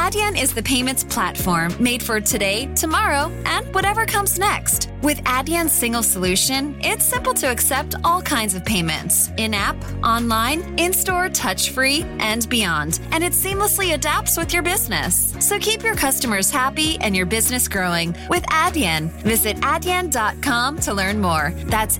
Adyen is the payments platform made for today, tomorrow, and whatever comes next. With Adyen's single solution, it's simple to accept all kinds of payments, in-app, online, in-store, touch-free, and beyond. And it seamlessly adapts with your business. So keep your customers happy and your business growing with Adyen. Visit adyen.com to learn more. That's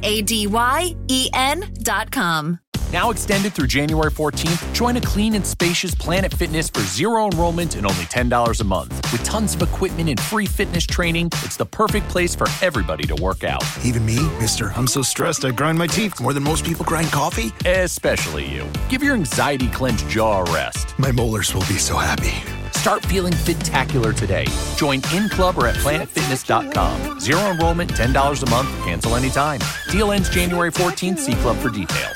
ADYEN.com. Now extended through January 14th, join a clean and spacious Planet Fitness for zero enrollment and only $10 a month. With tons of equipment and free fitness training, it's the perfect place for everybody to work out. Even me, mister. I'm so stressed I grind my teeth more than most people grind coffee. Especially you. Give your anxiety-clenched jaw a rest. My molars will be so happy. Start feeling fit-tacular today. Join in-club or at planetfitness.com. Zero enrollment, $10 a month, cancel anytime. Deal ends January 14th. See club for details.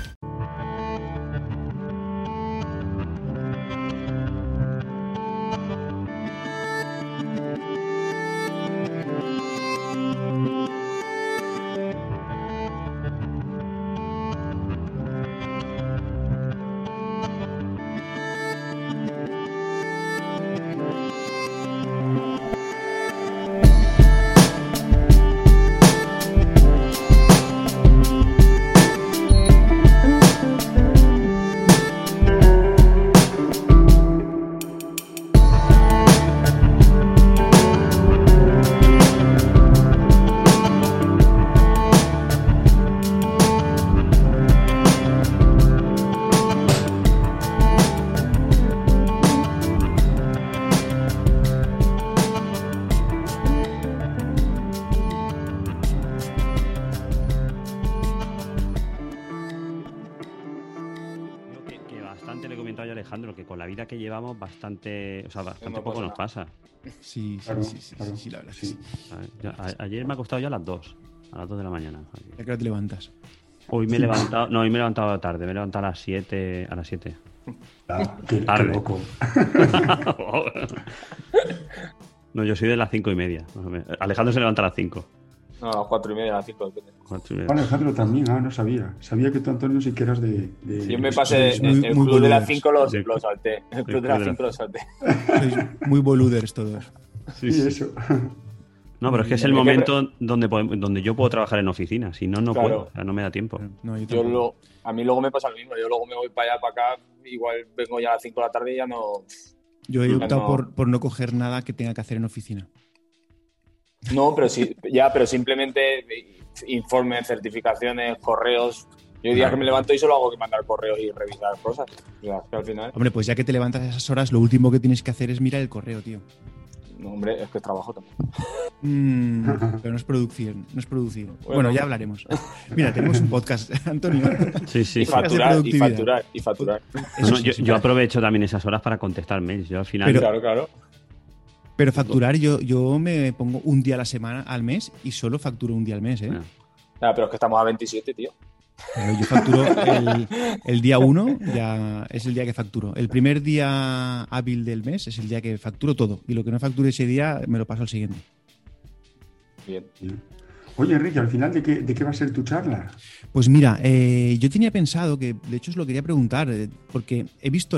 Que llevamos bastante poco nos pasa. Sí, la verdad que sí. Ayer me ha costado ya a las 2 de la mañana. ¿A qué hora te levantas? Hoy me he levantado tarde, me he levantado a las 7. Qué loco. No, yo soy de las 5:30. Alejandro se levanta a las 5. No, a las 4:30, a las 5. Alejandro también, no sabía. Sabía que tú, Antonio, sí que eras de... Yo me pasé el club de las 5 lo salté. El club de las 5 lo salté. Sois muy boluders todos. Sí, eso. No, pero es que es el momento donde yo puedo trabajar en oficina. Si no, no puedo. O sea, no me da tiempo. No, a mí luego me pasa lo mismo. Yo luego me voy para allá, para acá. Igual vengo ya a las 5 de la tarde y ya no... Yo he optado por no coger nada que tenga que hacer en oficina. No, pero sí, pero simplemente informes, certificaciones, correos. Yo hay días que me levanto y solo hago que mandar correos y revisar cosas. O sea, al final... Hombre, pues ya que te levantas a esas horas, lo último que tienes que hacer es mirar el correo, tío. No, hombre, es que trabajo también. Pero no es producción, no es producir. Bueno, ya hablaremos. Mira, tenemos un podcast, Antonio. Sí. Y facturar. No, yo aprovecho también esas horas para contestar mails. Yo al final... Claro. Pero facturar, yo me pongo un día a la semana, al mes, y solo facturo un día al mes, ¿eh? Pero es que estamos a 27, tío. Pero yo facturo el día 1, ya es el día que facturo. El primer día hábil del mes es el día que facturo todo. Y lo que no facture ese día me lo paso al siguiente. Bien. Oye, Enrique, al final, ¿de qué va a ser tu charla? Pues mira, yo tenía pensado que, de hecho os lo quería preguntar, porque he visto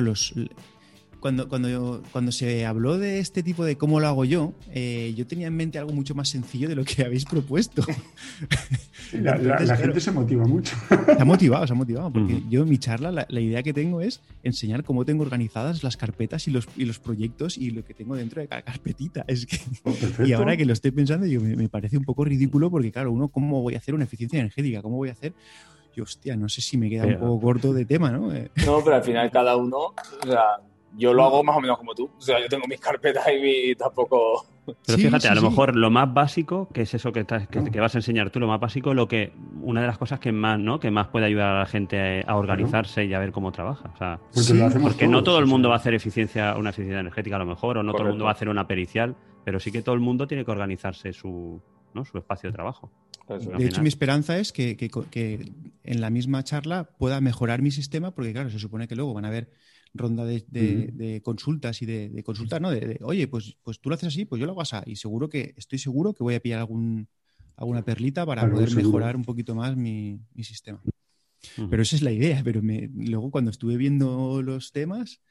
Cuando se habló de este tipo de cómo lo hago yo tenía en mente algo mucho más sencillo de lo que habéis propuesto. La gente se motiva mucho. Se ha motivado, porque yo en mi charla la idea que tengo es enseñar cómo tengo organizadas las carpetas y los proyectos y lo que tengo dentro de cada carpetita. Es que, y ahora que lo estoy pensando, me parece un poco ridículo porque, claro, ¿cómo voy a hacer una eficiencia energética? ¿Cómo voy a hacer...? Y, hostia, no sé si me queda un poco corto de tema, ¿no? No, pero al final cada uno... O sea, yo lo hago más o menos como tú. O sea, yo tengo mis carpetas y tampoco... Pero fíjate, a lo mejor lo más básico, que es eso que vas a enseñar tú, lo más básico, una de las cosas que más puede ayudar a la gente a organizarse y a ver cómo trabaja. O sea, porque no todo el mundo va a hacer una eficiencia energética a lo mejor, o no todo el mundo va a hacer una pericial, pero sí que todo el mundo tiene que organizarse su espacio de trabajo. De hecho, mi esperanza es que en la misma charla pueda mejorar mi sistema, porque claro, se supone que luego van a haber ronda de consultas y de consultas, ¿no? Oye, pues tú lo haces así, pues yo lo hago así. Y estoy seguro que voy a pillar alguna perlita para poder mejorar un poquito más mi sistema. Pero esa es la idea. Pero luego cuando estuve viendo los temas,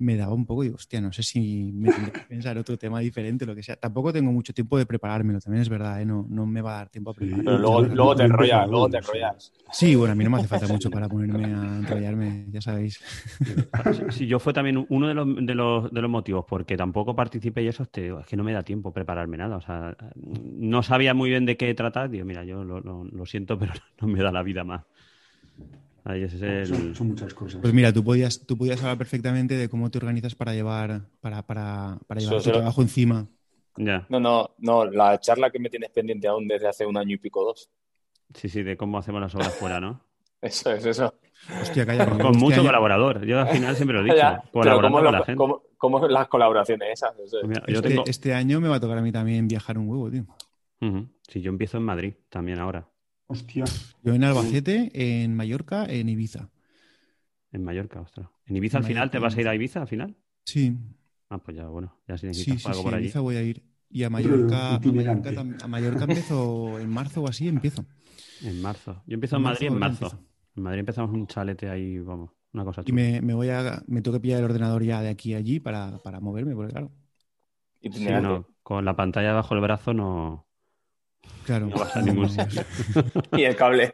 me daba un poco, digo, hostia, no sé si me tendré que pensar otro tema diferente, lo que sea. Tampoco tengo mucho tiempo de preparármelo, también es verdad, ¿eh? No me va a dar tiempo a prepararlo. Pero luego te enrollas, Sí, bueno, a mí no me hace falta mucho para ponerme a enrollarme, ya sabéis. Sí, yo fue también uno de los motivos, porque tampoco participé y eso, es que no me da tiempo prepararme nada. O sea, no sabía muy bien de qué tratar. Digo, mira, yo lo siento, pero no me da la vida más. Ahí ese es son muchas cosas. Pues mira, tú podías hablar perfectamente de cómo te organizas para llevar tu trabajo encima. Ya. No, la charla que me tienes pendiente aún desde hace 1 año y pico, 2. Sí, de cómo hacemos las obras fuera, ¿no? Eso es. Hostia, calla. Con mucho colaborador. Yo al final siempre lo he dicho. Ya, colaborando con la gente. ¿Cómo son las colaboraciones esas? Pues mira, este año me va a tocar a mí también viajar un huevo, tío. Sí, yo empiezo en Madrid también ahora. Hostia. Yo en Albacete, en Mallorca, en Ibiza. En Mallorca, ostras. ¿En Ibiza al final? ¿Te vas a ir a Ibiza al final? Sí. Ah, pues ya, bueno. Ya si necesitas algo por allí. A Ibiza voy a ir. Y a Mallorca empiezo en marzo o así, empiezo. En marzo. Yo empiezo en Madrid en marzo. En Madrid empezamos un chalete ahí, vamos, una cosa chula. Y me tengo que pillar el ordenador ya de aquí a allí para moverme, porque claro. Sí, con la pantalla bajo el brazo no... Claro. No vas a ningún sitio. Y el cable.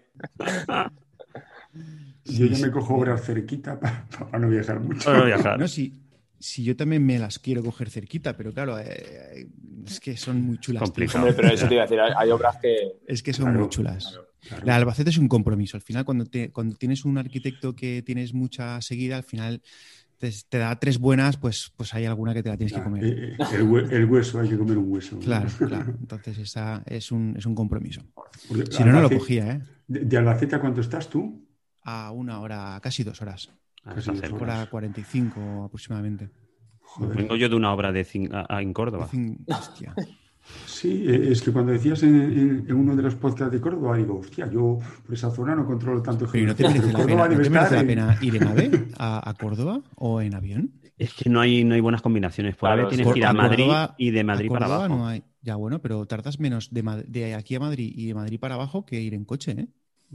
Yo ya me cojo obras cerquita para no viajar mucho. Para no viajar. No, si yo también me las quiero coger cerquita, pero claro, es que son muy chulas. Complicado. Hombre, pero eso te iba a decir, hay obras que... Es que son muy chulas. Claro. La Albacete es un compromiso. Al final, cuando tienes un arquitecto que tienes mucha seguida, al final te da 3 buenas, pues hay alguna que te la tienes que comer. El hueso, hay que comer un hueso. Claro. Entonces esa es un compromiso. Porque si no lo cogía, ¿eh? ¿De Albacete a cuánto estás tú? A 1 hora, casi 2 horas. Casi 2 horas. Hora 45 aproximadamente. Joder. Vengo yo de una obra en Córdoba. Hostia. Sí, es que cuando decías en uno de los podcasts de Córdoba, digo, hostia, yo por esa zona no controlo tanto. Pero ¿no te merece la pena ir en AVE a Córdoba o en avión? Es que no hay buenas combinaciones. Por AVE tienes que ir a Madrid y de Madrid para abajo. No hay. Ya bueno, pero tardas menos de aquí a Madrid y de Madrid para abajo que ir en coche, ¿eh?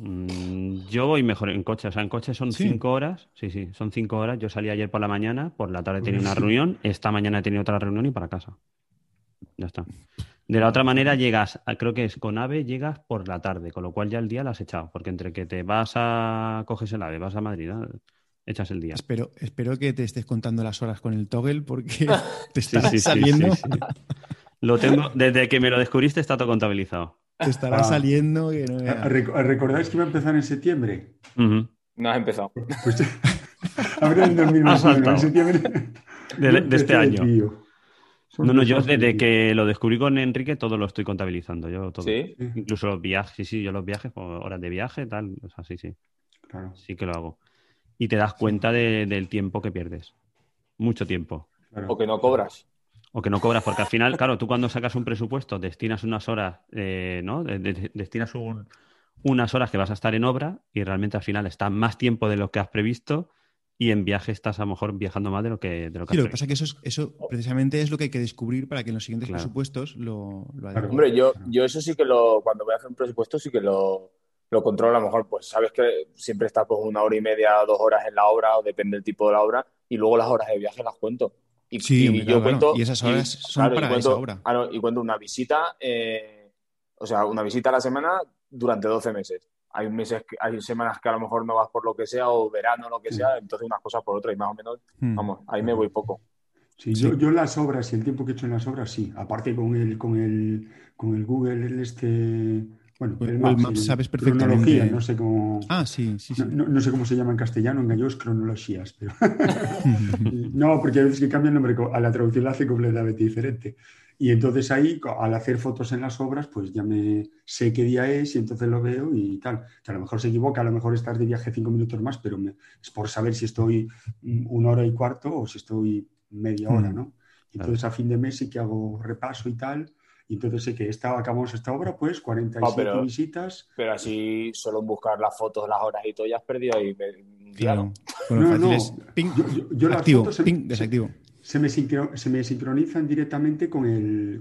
Yo voy mejor en coche. O sea, en coche son 5 horas. Sí, son 5 horas. Yo salí ayer por la mañana, por la tarde tenía una reunión, esta mañana he tenido otra reunión y para casa. Ya está. De la otra manera llegas, creo que es con AVE, llegas por la tarde, con lo cual ya el día lo has echado, porque entre que te coges el AVE, vas a Madrid, ¿no? Echas el día. Espero que te estés contando las horas con el toggle porque te estará saliendo. Sí. Lo tengo, desde que me lo descubriste está todo contabilizado. Te estará saliendo que no veas. ¿Recordáis que iba a empezar en septiembre? No has empezado. Pues ahora en 2021, en septiembre de este año. No, yo desde que lo descubrí con Enrique todo lo estoy contabilizando, yo todo. ¿Sí? Incluso los viajes, yo los viajes, horas de viaje, tal, o sea, sí. Claro. Sí que lo hago. Y te das cuenta del tiempo que pierdes. Mucho tiempo. Claro. O que no cobras. O que no cobras, porque al final, claro, tú cuando sacas un presupuesto destinas unas horas, ¿no? Destinas unas horas que vas a estar en obra y realmente al final está más tiempo de lo que has previsto y en viaje estás a lo mejor viajando más de lo que has previsto. Lo que pasa es que eso precisamente es lo que hay que descubrir para que en los siguientes presupuestos lo hagan. Hombre, yo eso sí que cuando voy a hacer un presupuesto sí que lo controlo. A lo mejor, pues sabes que siempre está pues 1 hora y media, 2 horas en la obra, o depende del tipo de la obra, y luego las horas de viaje las cuento. Cuento, y esas horas son para esa obra. Claro, y cuento una visita, una visita a la semana durante 12 meses. Hay semanas que a lo mejor no vas por lo que sea, o verano, lo que sea, entonces unas cosas por otras, y más o menos, vamos, ahí me voy poco. Sí. Yo las obras y el tiempo que he hecho en las obras, sí. Aparte con el Google, bueno, el Maps sabes perfectamente. No sé cómo. Sí. No sé cómo se llama en castellano, en gallego es cronologías, pero. No, porque a veces que cambia el nombre, a la traducción la hace completamente diferente. Y entonces ahí, al hacer fotos en las obras, pues ya me sé qué día es y entonces lo veo y tal. Que a lo mejor se equivoca, a lo mejor estás de viaje 5 minutos más, pero es por saber si estoy 1 hora y cuarto o si estoy media hora, ¿no? Entonces a fin de mes sí que hago repaso y tal. Y entonces sé que acabamos esta obra, pues 47 visitas. Pero así, solo en buscar las fotos, las horas y todo, ya has perdido ahí un día. Claro. Bueno, fácil es ping, yo activo, las fotos ping, desactivo. se me sincronizan directamente con el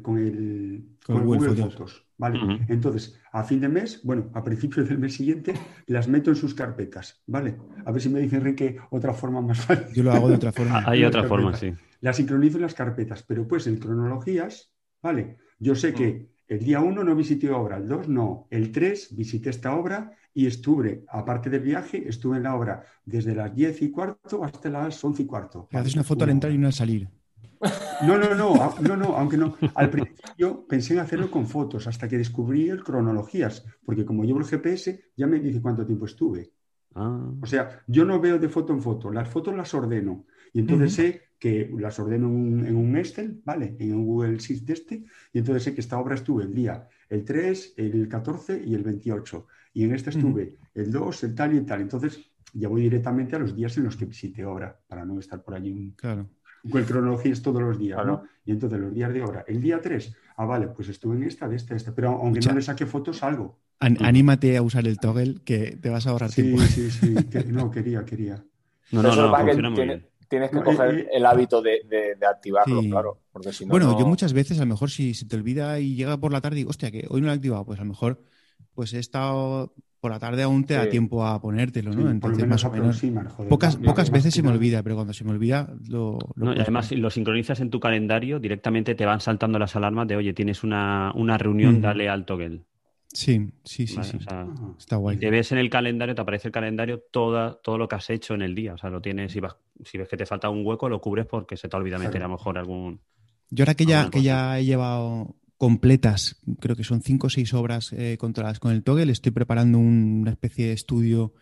Google Fotos. ¿Vale? Entonces, a fin de mes, a principios del mes siguiente, las meto en sus carpetas, ¿vale? A ver si me dice Enrique otra forma más fácil. Yo lo hago de otra forma. Hay otra forma, sí. Las sincronizo en las carpetas, pero pues en cronologías, ¿vale? Yo sé que el día 1 no visité obra, el 2 no, el 3 visité esta obra y estuve, aparte del viaje, estuve en la obra desde las 10:15 hasta las 11:15. Haces una foto al entrar y una al salir. No, aunque no. Al principio pensé en hacerlo con fotos hasta que descubrí el cronologías, porque como llevo el GPS ya me dice cuánto tiempo estuve. O sea, yo no veo de foto en foto, las fotos las ordeno y entonces sé que las ordeno en un Excel, ¿vale? En un Google Sheet y entonces sé que esta obra estuve el día el 3, el 14 y el 28 y en esta estuve el 2, el tal y el tal. Entonces ya voy directamente a los días en los que visité obra para no estar por allí. Claro. El cronología es todos los días, ¿no? Y entonces los días de obra. El día 3, vale, pues estuve en esta. Pero aunque no le saque fotos, algo. Anímate a usar el toggle que te vas a ahorrar tiempo. Sí. Quería. No, funciona muy bien. Tienes que coger el hábito de activarlo, claro. Porque si no, yo muchas veces, a lo mejor, si se te olvida y llega por la tarde y digo, hostia, que hoy no lo he activado, pues a lo mejor he estado por la tarde, aún te da tiempo a ponértelo, ¿no? Entonces, más o menos. Pocas veces se me olvida, pero cuando se me olvida, y además, si lo sincronizas en tu calendario, directamente te van saltando las alarmas de, oye, tienes una reunión, dale al toggle. Sí. ¿Vale? O sea, está guay. Y te ves en el calendario, te aparece el calendario todo lo que has hecho en el día. O sea, lo tienes, si ves que te falta un hueco, lo cubres porque se te olvida meter a lo mejor algún... Yo ahora que ya he llevado completas, creo que son 5 o 6 obras controladas con el toggle, estoy preparando una especie de estudio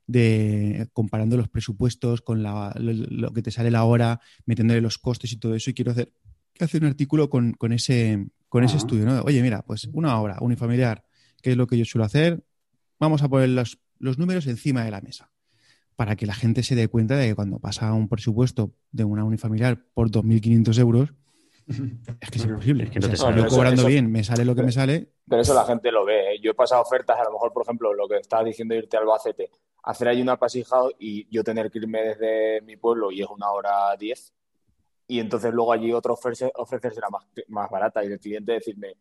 comparando los presupuestos con lo que te sale la hora, metiéndole los costes y todo eso, y quiero hacer un artículo con ese estudio, ¿no? Oye, mira, pues una obra unifamiliar, que es lo que yo suelo hacer, vamos a poner los números encima de la mesa para que la gente se dé cuenta de que cuando pasa un presupuesto de una unifamiliar por 2.500 euros, es que es imposible. Es que no te sale cobrando bien, me sale lo que me sale. Pero eso la gente lo ve, ¿eh? Yo he pasado ofertas, a lo mejor, por ejemplo, lo que estabas diciendo, irte al Albacete, hacer ahí una pasija y yo tener que irme desde mi pueblo y es 1:10. Y entonces luego allí otra ofrecerse más barata y el cliente decirme,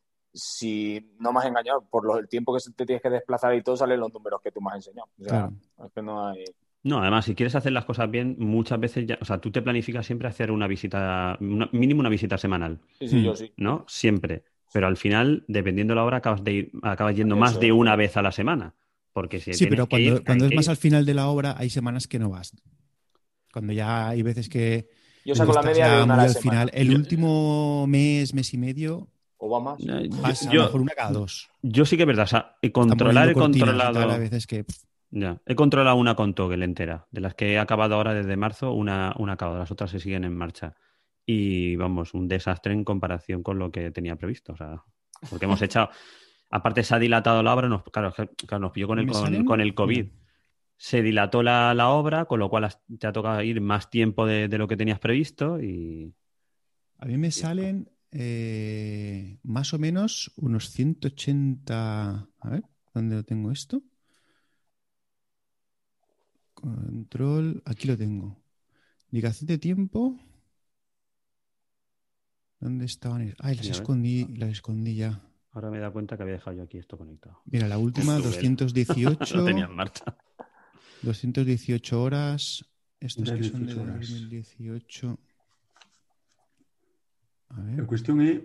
si no me has engañado, por el tiempo que te tienes que desplazar y todo, salen los números que tú me has enseñado. O sea, es que no hay... No, además, si quieres hacer las cosas bien, muchas veces tú te planificas siempre hacer una visita, mínimo una visita semanal. Sí, yo sí. ¿No? Siempre. Pero al final, dependiendo de la hora, acabas yendo más de una vez a la semana. Porque si pero cuando es más al final de la obra, hay semanas que no vas. Cuando ya hay veces que... Yo saco la media de una a la semana. Final. El último mes y medio... ¿O va más? Vas a lo mejor una cada 2. Yo sí que es verdad. O sea, he controlado... A veces que... Ya, he controlado una con toggle entera. De las que he acabado ahora desde marzo, una acabado. Las otras se siguen en marcha. Y vamos, un desastre en comparación con lo que tenía previsto. O sea, porque hemos echado... Aparte se ha dilatado la obra, nos pilló con el COVID. Se dilató la obra, con lo cual te ha tocado ir más tiempo de lo que tenías previsto y... A mí me salen más o menos unos 180... A ver, ¿dónde lo tengo esto? Control... Aquí lo tengo. Indicación de tiempo... ¿Dónde estaban? Ay, las escondí ya. Ahora me he dado cuenta que había dejado yo aquí esto conectado. Mira, la última, 218... Lo tenía en marcha. 218 horas. Estos que son de 2018. A ver. La cuestión es...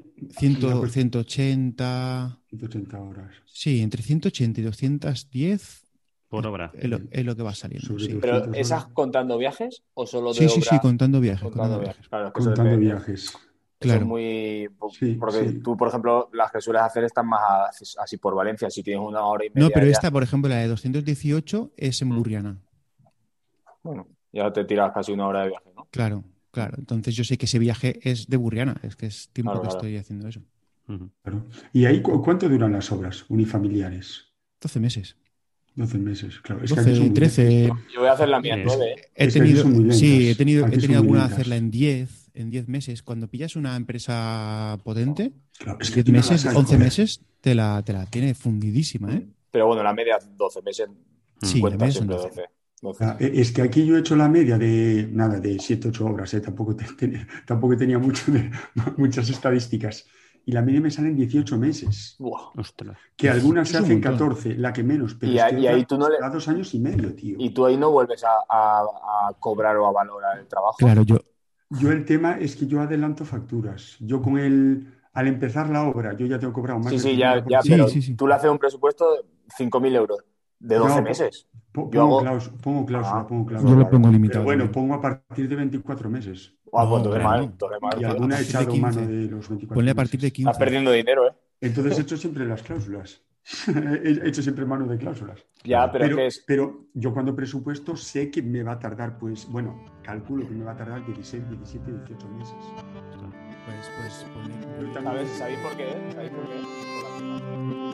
180... 180 horas. Sí, entre 180 y 210... Por obra. Es lo que va saliendo. Sí. ¿Pero esas contando viajes o solo de obra? Sí, contando viajes. Contando viajes. Claro, contando viajes. Claro. Es muy... porque tú, por ejemplo, las que sueles hacer están más así por Valencia. Si tienes 1 hora y media... No, pero esta, por ejemplo, la de 218 es en Burriana. Bueno, ya te tiras casi 1 hora de viaje, ¿no? Claro. Entonces yo sé que ese viaje es de Burriana. Es que es tiempo que estoy haciendo eso. Claro. ¿Y ahí cuánto duran las obras unifamiliares? 12 meses. 12 meses, claro. 12, 13... Yo voy a hacer la mía en 9. He tenido alguna de hacerla en 10 meses. Cuando pillas una empresa potente, claro, 10 meses, 11 meses, te la tiene fundidísima, ¿eh? Pero bueno, la media 12 meses. Sí, la media son 12. Es que aquí yo he hecho la media de 7, 8 obras, tampoco tenía muchas estadísticas. Y la media me sale en 18 meses. Buah. Ostras. Que algunas se hacen 14, la que menos, pero y ahí tú no da 2 años y medio, tío. Y tú ahí no vuelves a cobrar o a valorar el trabajo. Claro, Yo el tema es que yo adelanto facturas. Yo al empezar la obra, yo ya tengo cobrado más. Sí, ya, pero tú le haces un presupuesto de 5.000 euros de 12 meses. Pongo cláusula. Yo lo pongo limitado. Pero bueno, pongo a partir de 24 meses. Pues entonces Y alguna he echado mano de los 24 Ponle meses. a partir de 15. Estás perdiendo dinero, ¿eh? Entonces he hecho siempre las cláusulas. He hecho siempre mano de cláusulas. Ya, pero yo cuando presupuesto sé que me va a tardar, pues, bueno, calculo que me va a tardar 16, 17, 18 meses. Pues ¿Sabéis por qué? ¿Sabéis por qué?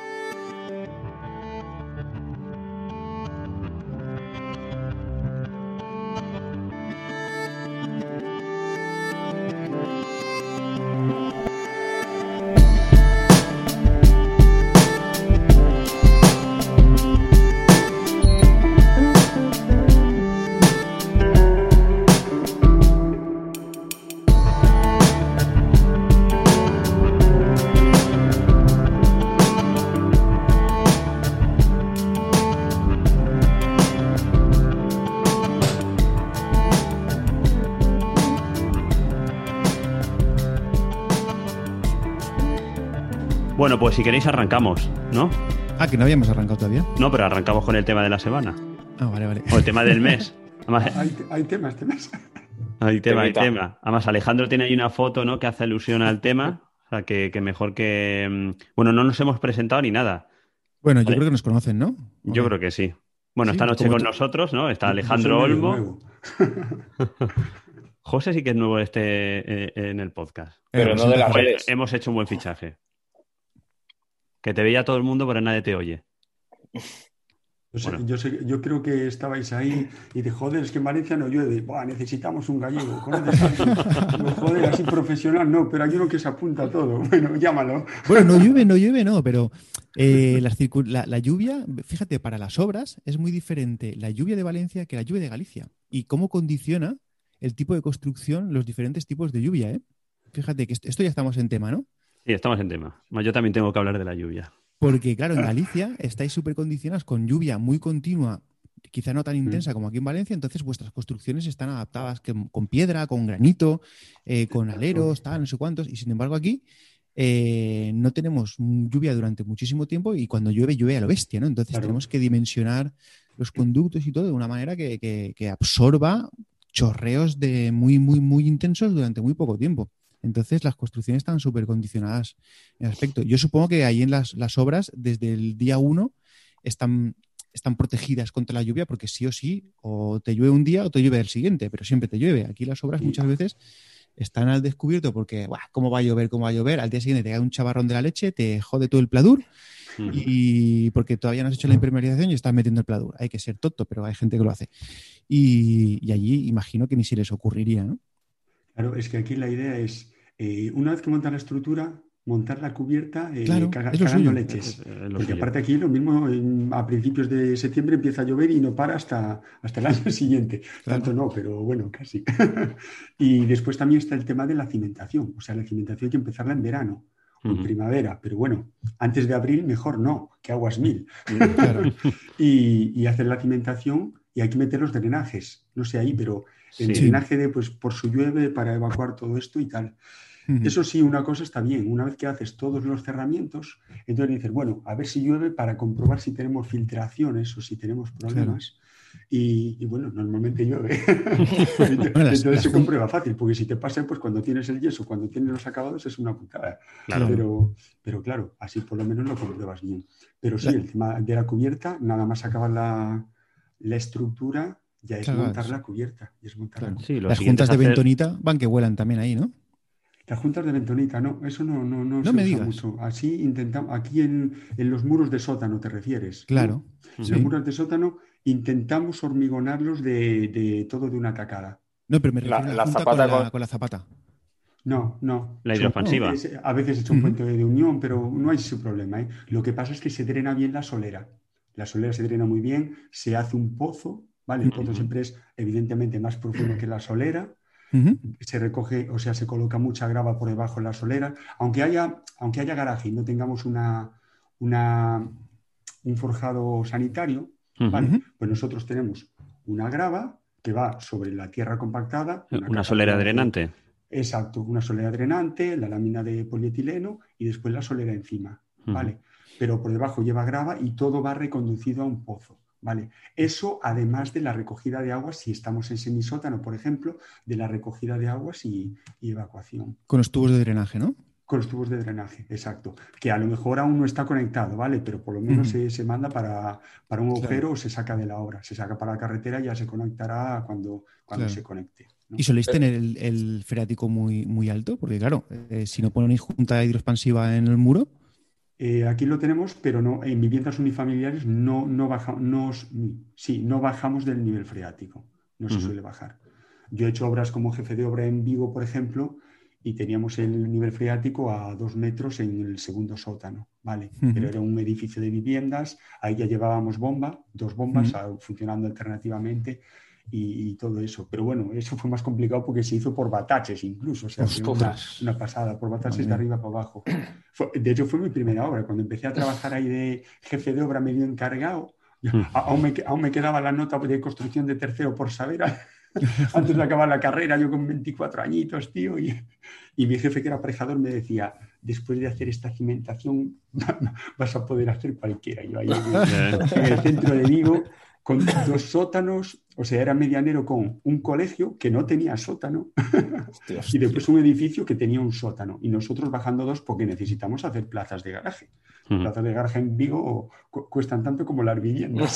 Bueno, pues si queréis arrancamos, ¿no? Que no habíamos arrancado todavía. No, pero arrancamos con el tema de la semana. Vale. O el tema del mes. Además, hay temas. Hay tema. Además, Alejandro tiene ahí una foto, ¿no?, que hace alusión al tema. O sea, que mejor que... Bueno, no nos hemos presentado ni nada. Bueno, yo creo que nos conocen, ¿no? Yo creo que sí. Bueno, ¿Sí? Esta noche con nosotros, ¿no? Está Alejandro Olmo. José sí que es nuevo en el podcast. Pero no de las redes. Hemos hecho un buen fichaje. Que te veía todo el mundo, pero nadie te oye. Yo creo que estabais ahí y de joder, es que en Valencia no llueve. Buah, necesitamos un gallego. Joder, así profesional no, pero hay uno que se apunta a todo. Bueno, llámalo. Bueno, no llueve, pero la lluvia, fíjate, para las obras es muy diferente la lluvia de Valencia que la lluvia de Galicia. Y cómo condiciona el tipo de construcción los diferentes tipos de lluvia, ¿eh? Fíjate que esto ya estamos en tema, ¿no? Sí, estamos en tema. Yo también tengo que hablar de la lluvia. Porque, claro, en Galicia estáis súper condicionados con lluvia muy continua, quizá no tan intensa como aquí en Valencia, entonces vuestras construcciones están adaptadas con piedra, con granito, con aleros, tal, no sé cuántos, y sin embargo aquí no tenemos lluvia durante muchísimo tiempo y cuando llueve a lo bestia, ¿no? Entonces tenemos que dimensionar los conductos y todo de una manera que absorba chorreos de muy, muy, muy intensos durante muy poco tiempo. Entonces, las construcciones están súper condicionadas en ese aspecto. Yo supongo que ahí en las obras, desde el día 1, están protegidas contra la lluvia porque sí o sí, o te llueve un día o te llueve el siguiente, pero siempre te llueve. Aquí las obras muchas veces están al descubierto porque, ¿cómo va a llover? Al día siguiente te cae un chavarrón de la leche, te jode todo el pladur y porque todavía no has hecho la impermeabilización y estás metiendo el pladur. Hay que ser tonto, pero hay gente que lo hace. Y allí imagino que ni se les ocurriría, ¿no? Claro, es que aquí la idea es, una vez que montas la estructura, montar la cubierta cagando leches. Porque aparte aquí lo mismo, a principios de septiembre empieza a llover y no para hasta el año siguiente. Claro. Tanto no, pero bueno, casi. Y después también está el tema de la cimentación. O sea, la cimentación hay que empezarla en verano o en primavera. Pero bueno, antes de abril mejor no, que aguas mil. Claro. y hacer la cimentación y hay que meter los drenajes. No sé ahí, pero el drenaje por su llueve para evacuar todo esto y tal. Eso sí, una cosa está bien. Una vez que haces todos los cerramientos, entonces dices, bueno, a ver si llueve para comprobar si tenemos filtraciones o si tenemos problemas. Claro. Y bueno, normalmente llueve. Entonces se comprueba fácil, porque si te pasa, pues cuando tienes el yeso, cuando tienes los acabados, es una putada. Claro. Pero claro, así por lo menos lo compruebas bien. Pero sí, el tema de la cubierta, nada más acabar la estructura, ya es montar la cubierta. Sí, las juntas de bentonita van que vuelan también ahí, ¿no? Las juntas de bentonita, no, eso no se me usa digas mucho. Así intentamos, aquí en los muros de sótano te refieres. Claro. ¿No? Los muros de sótano intentamos hormigonarlos de todo de una tacada. No, pero me refiero a la junta con la zapata. No. La hidroexpansiva. A veces he hecho un puente de unión, pero no hay ese problema, ¿eh? Lo que pasa es que se drena bien la solera. La solera se drena muy bien, se hace un pozo ¿vale? El pozo siempre es evidentemente más profundo que la solera. Se recoge, o sea, se coloca mucha grava por debajo de la solera. Aunque haya garaje y no tengamos un forjado sanitario, ¿vale? Pues nosotros tenemos una grava que va sobre la tierra compactada. Una solera drenante. Exacto, una solera drenante, la lámina de polietileno y después la solera encima, ¿vale? Pero por debajo lleva grava y todo va reconducido a un pozo, ¿vale? Eso además de la recogida de aguas, si estamos en semisótano, por ejemplo, de la recogida de aguas y evacuación. Con los tubos de drenaje, ¿no? Con los tubos de drenaje, exacto. Que a lo mejor aún no está conectado, ¿vale? Pero por lo menos se manda para un agujero o se saca de la obra. Se saca para la carretera y ya se conectará cuando se conecte, ¿no? ¿Y soléis tener el freático muy, muy alto? Porque claro, si no ponéis junta hidroexpansiva en el muro... Aquí lo tenemos, pero no, en viviendas unifamiliares no bajamos del nivel freático. No se suele bajar. Yo he hecho obras como jefe de obra en Vigo, por ejemplo, y teníamos el nivel freático a 2 metros en el segundo sótano, ¿vale? Pero era un edificio de viviendas, ahí ya llevábamos dos bombas funcionando alternativamente y todo eso. Pero bueno, eso fue más complicado porque se hizo por bataches incluso, o sea, fue una pasada, por bataches de arriba para abajo. De hecho, fue mi primera obra. Cuando empecé a trabajar ahí de jefe de obra medio encargado, aún me quedaba la nota de construcción de tercero por saber... Antes de acabar la carrera, yo con 24 añitos, tío, y mi jefe, que era aparejador, me decía: después de hacer esta cimentación vas a poder hacer cualquiera. Yo ahí en el centro de Vigo, con 2 sótanos, o sea, era medianero con un colegio que no tenía sótano y después un edificio que tenía un sótano, y nosotros bajando 2 porque necesitamos hacer plazas de garaje. Plazas de garaje en Vigo cuestan tanto como las viviendas.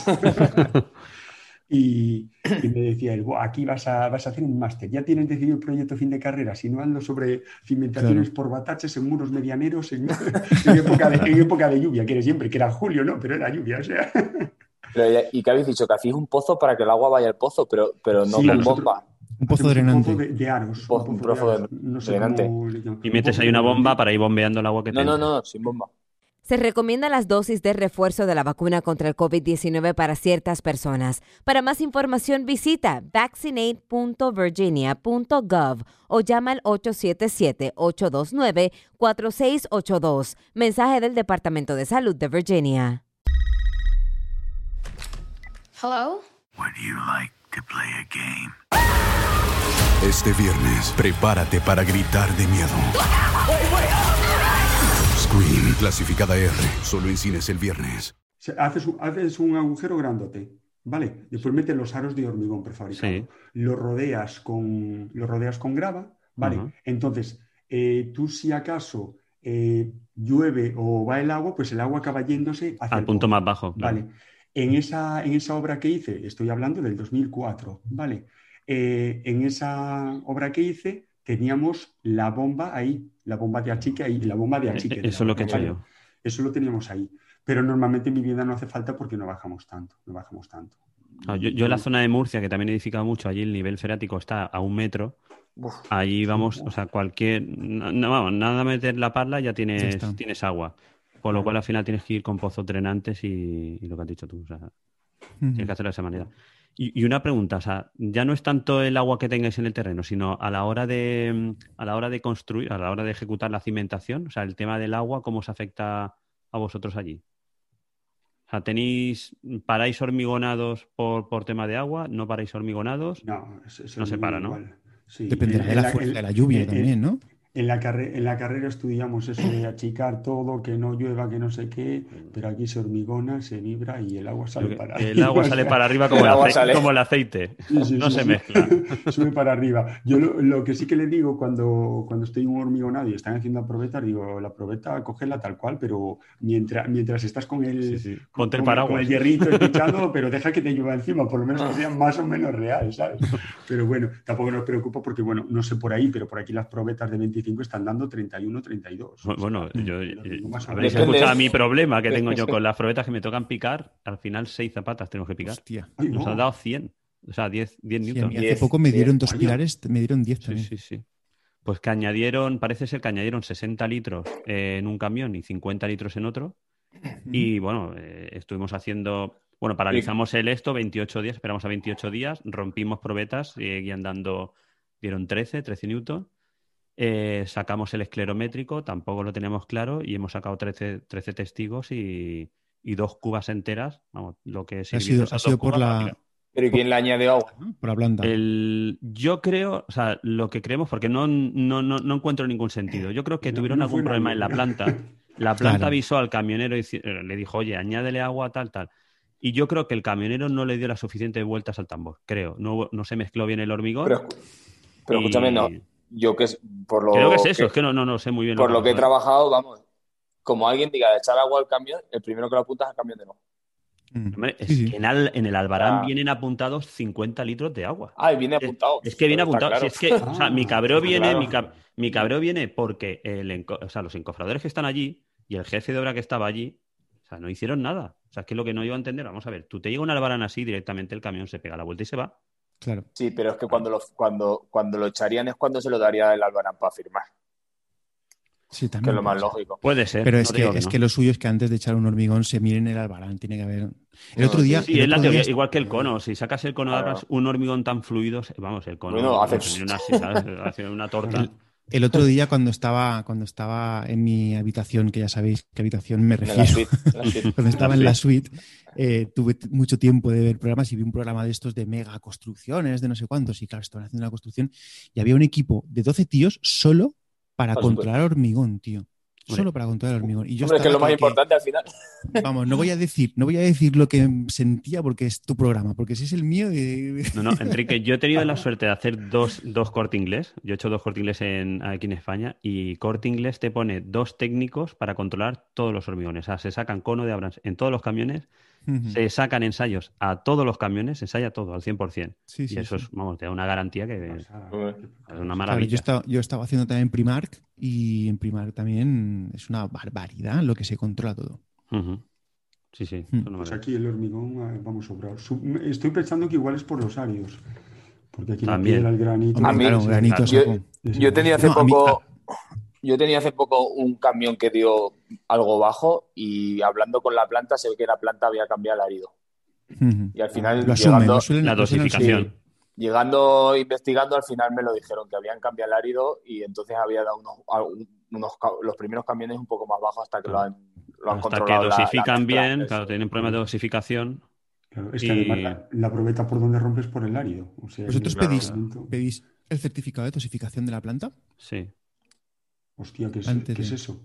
Y me decía él: aquí vas a hacer un máster, ya tienes decidido el proyecto fin de carrera, si no ando sobre cimentaciones por bataches en muros medianeros en época de lluvia, que era siempre, que era julio, ¿no? Pero era lluvia, o sea. ¿Y qué habéis dicho? Que hacéis un pozo para que el agua vaya al pozo, pero no con bomba. Un pozo drenante. Un pozo de aros. Un pozo drenante. Y metes ahí una bomba para ir bombeando el agua que tengas. No, sin bomba. Se recomienda las dosis de refuerzo de la vacuna contra el COVID-19 para ciertas personas. Para más información, visita vaccinate.virginia.gov o llama al 877-829-4682. Mensaje del Departamento de Salud de Virginia. Hello? Would you like to play a game? Este viernes, prepárate para gritar de miedo. Scream, clasificada R, solo en cines el viernes. Haces un agujero grandote, ¿vale? Después metes los aros de hormigón prefabricado. Sí. Lo rodeas con grava, ¿vale? Entonces, tú si acaso llueve o va el agua, pues el agua acaba yéndose hacia al punto más bajo. Vale. Claro. En esa obra que hice, estoy hablando del 2004, ¿vale? En esa obra que hice teníamos la bomba ahí, la bomba de achique ahí, la bomba de achique. Eso es lo que he hecho yo. Eso lo teníamos ahí. Pero normalmente en vivienda no hace falta porque no bajamos tanto. Yo en la zona de Murcia, que también he edificado mucho, allí el nivel freático está a 1 metro. Allí vamos, o sea, nada meter la parla ya tienes agua. Por lo cual al final tienes que ir con pozos drenantes y lo que has dicho tú. O sea, tienes que hacerlo de esa manera. Y una pregunta, o sea, ya no es tanto el agua que tengáis en el terreno, sino a la hora de construir, a la hora de ejecutar la cimentación, o sea, el tema del agua, ¿cómo os afecta a vosotros allí? O sea, ¿paráis hormigonados por tema de agua? ¿No paráis hormigonados? No se para, ¿no? Sí. Dependerá de la fuerza de la lluvia también, ¿no? En la carrera estudiamos eso de achicar todo, que no llueva, que no sé qué, pero aquí se hormigona, se vibra y el agua sale para arriba. El agua sale para arriba como el aceite. Sí, no se mezcla. Sube para arriba. Yo lo que sí que le digo cuando estoy en un hormigonado y están haciendo probetas, digo, la probeta cógela tal cual, pero mientras estás con el, Ponte el paraguas. Con el hierrito escuchando, pero deja que te llueva encima, por lo menos que sea más o menos real, ¿sabes? Pero bueno, tampoco nos preocupa porque, bueno, no sé por ahí, pero por aquí las probetas de 25 están dando 31, 32. Bueno, habréis escuchado mi problema que tengo yo con las probetas que me tocan picar. Al final 6 zapatas tengo que picar. Hostia. Nos han dado 100. O sea, 10 newtons. Y hace poco me dieron 2 pilares, me dieron 10 también. Sí. Pues parece ser que añadieron 60 litros en un camión y 50 litros en otro. Y bueno, estuvimos haciendo Bueno, paralizamos el 28 días, esperamos a 28 días, rompimos probetas, seguían dieron 13 newton. Sacamos el esclerométrico, tampoco lo teníamos claro, y hemos sacado 13 testigos y 2 cubas enteras. Vamos, lo que ha sido por la... ¿Pero quién le añade agua? Por la planta. Yo creo, o sea, lo que creemos, porque no encuentro ningún sentido. Yo creo que tuvieron algún problema en la planta. La planta avisó al camionero y le dijo, oye, añádele agua, tal. Y yo creo que el camionero no le dio las suficientes vueltas al tambor, creo. No se mezcló bien el hormigón. Pero escúchame, no. Yo que es por lo creo que es eso, es que no sé muy bien. Por lo que he trabajado, vamos, como alguien diga de echar agua al camión, el primero que lo apunta es al camión de nuevo. Hombre, que en el Albarán vienen apuntados 50 litros de agua. Y viene apuntado. Es que viene apuntado. Claro. Si es que, o sea, mi cabreo viene, mi cabreo viene porque los encofradores que están allí y el jefe de obra que estaba allí, o sea, no hicieron nada. O sea, es que lo que no iba a entender, vamos a ver, tú te llega un Albarán así, directamente el camión se pega la vuelta y se va. Claro. Sí, pero es que cuando lo echarían es cuando se lo daría el Albarán para firmar. Sí, también. Que es lo más lógico. Puede ser. Pero es que lo suyo es que antes de echar un hormigón se miren el Albarán. Tiene que haber... Otro día... Sí, es la teoría, igual que el cono. Si sacas el cono de un hormigón tan fluido, vamos, el cono hace una torta. El otro día cuando estaba en mi habitación, que ya sabéis qué habitación me refiero, la suite. cuando estaba en la suite, tuve mucho tiempo de ver programas y vi un programa de estos de mega construcciones, de no sé cuántos, y claro, estaban haciendo una construcción y había un equipo de 12 tíos solo para controlar hormigón, tío. Solo para controlar hormigón. Y yo es que es lo más importante al final. Vamos, no voy a decir lo que sentía porque es tu programa, porque si es el mío... No, Enrique, yo he tenido la suerte de hacer dos Corte Inglés. Yo he hecho 2 Corte Inglés aquí en España y Corte Inglés te pone 2 técnicos para controlar todos los hormigones. O sea, se sacan cono de Abrams en todos los camiones, se sacan ensayos a todos los camiones, se ensaya todo al 100%. Y eso es, vamos, te da una garantía que es una maravilla. Claro, yo estaba haciendo también Primark y en Primark también es una barbaridad lo que se controla todo. Sí. Pues aquí el hormigón vamos sobrado. Estoy pensando que igual es por los áridos. Porque aquí la piedra, el granito... granito yo tenía hace poco un camión que dio algo bajo y hablando con la planta se ve que la planta había cambiado el árido. Y al final, la dosificación. Llegando, investigando, al final me lo dijeron que habían cambiado el árido y entonces había dado los primeros camiones un poco más bajos hasta que lo han controlado. Hasta que dosifican bien, claro, tienen problemas de dosificación. Claro, es que además la probeta por donde rompes por el árido. O sea, ¿vosotros pedís el certificado de dosificación de la planta? Sí. Hostia, ¿qué es eso?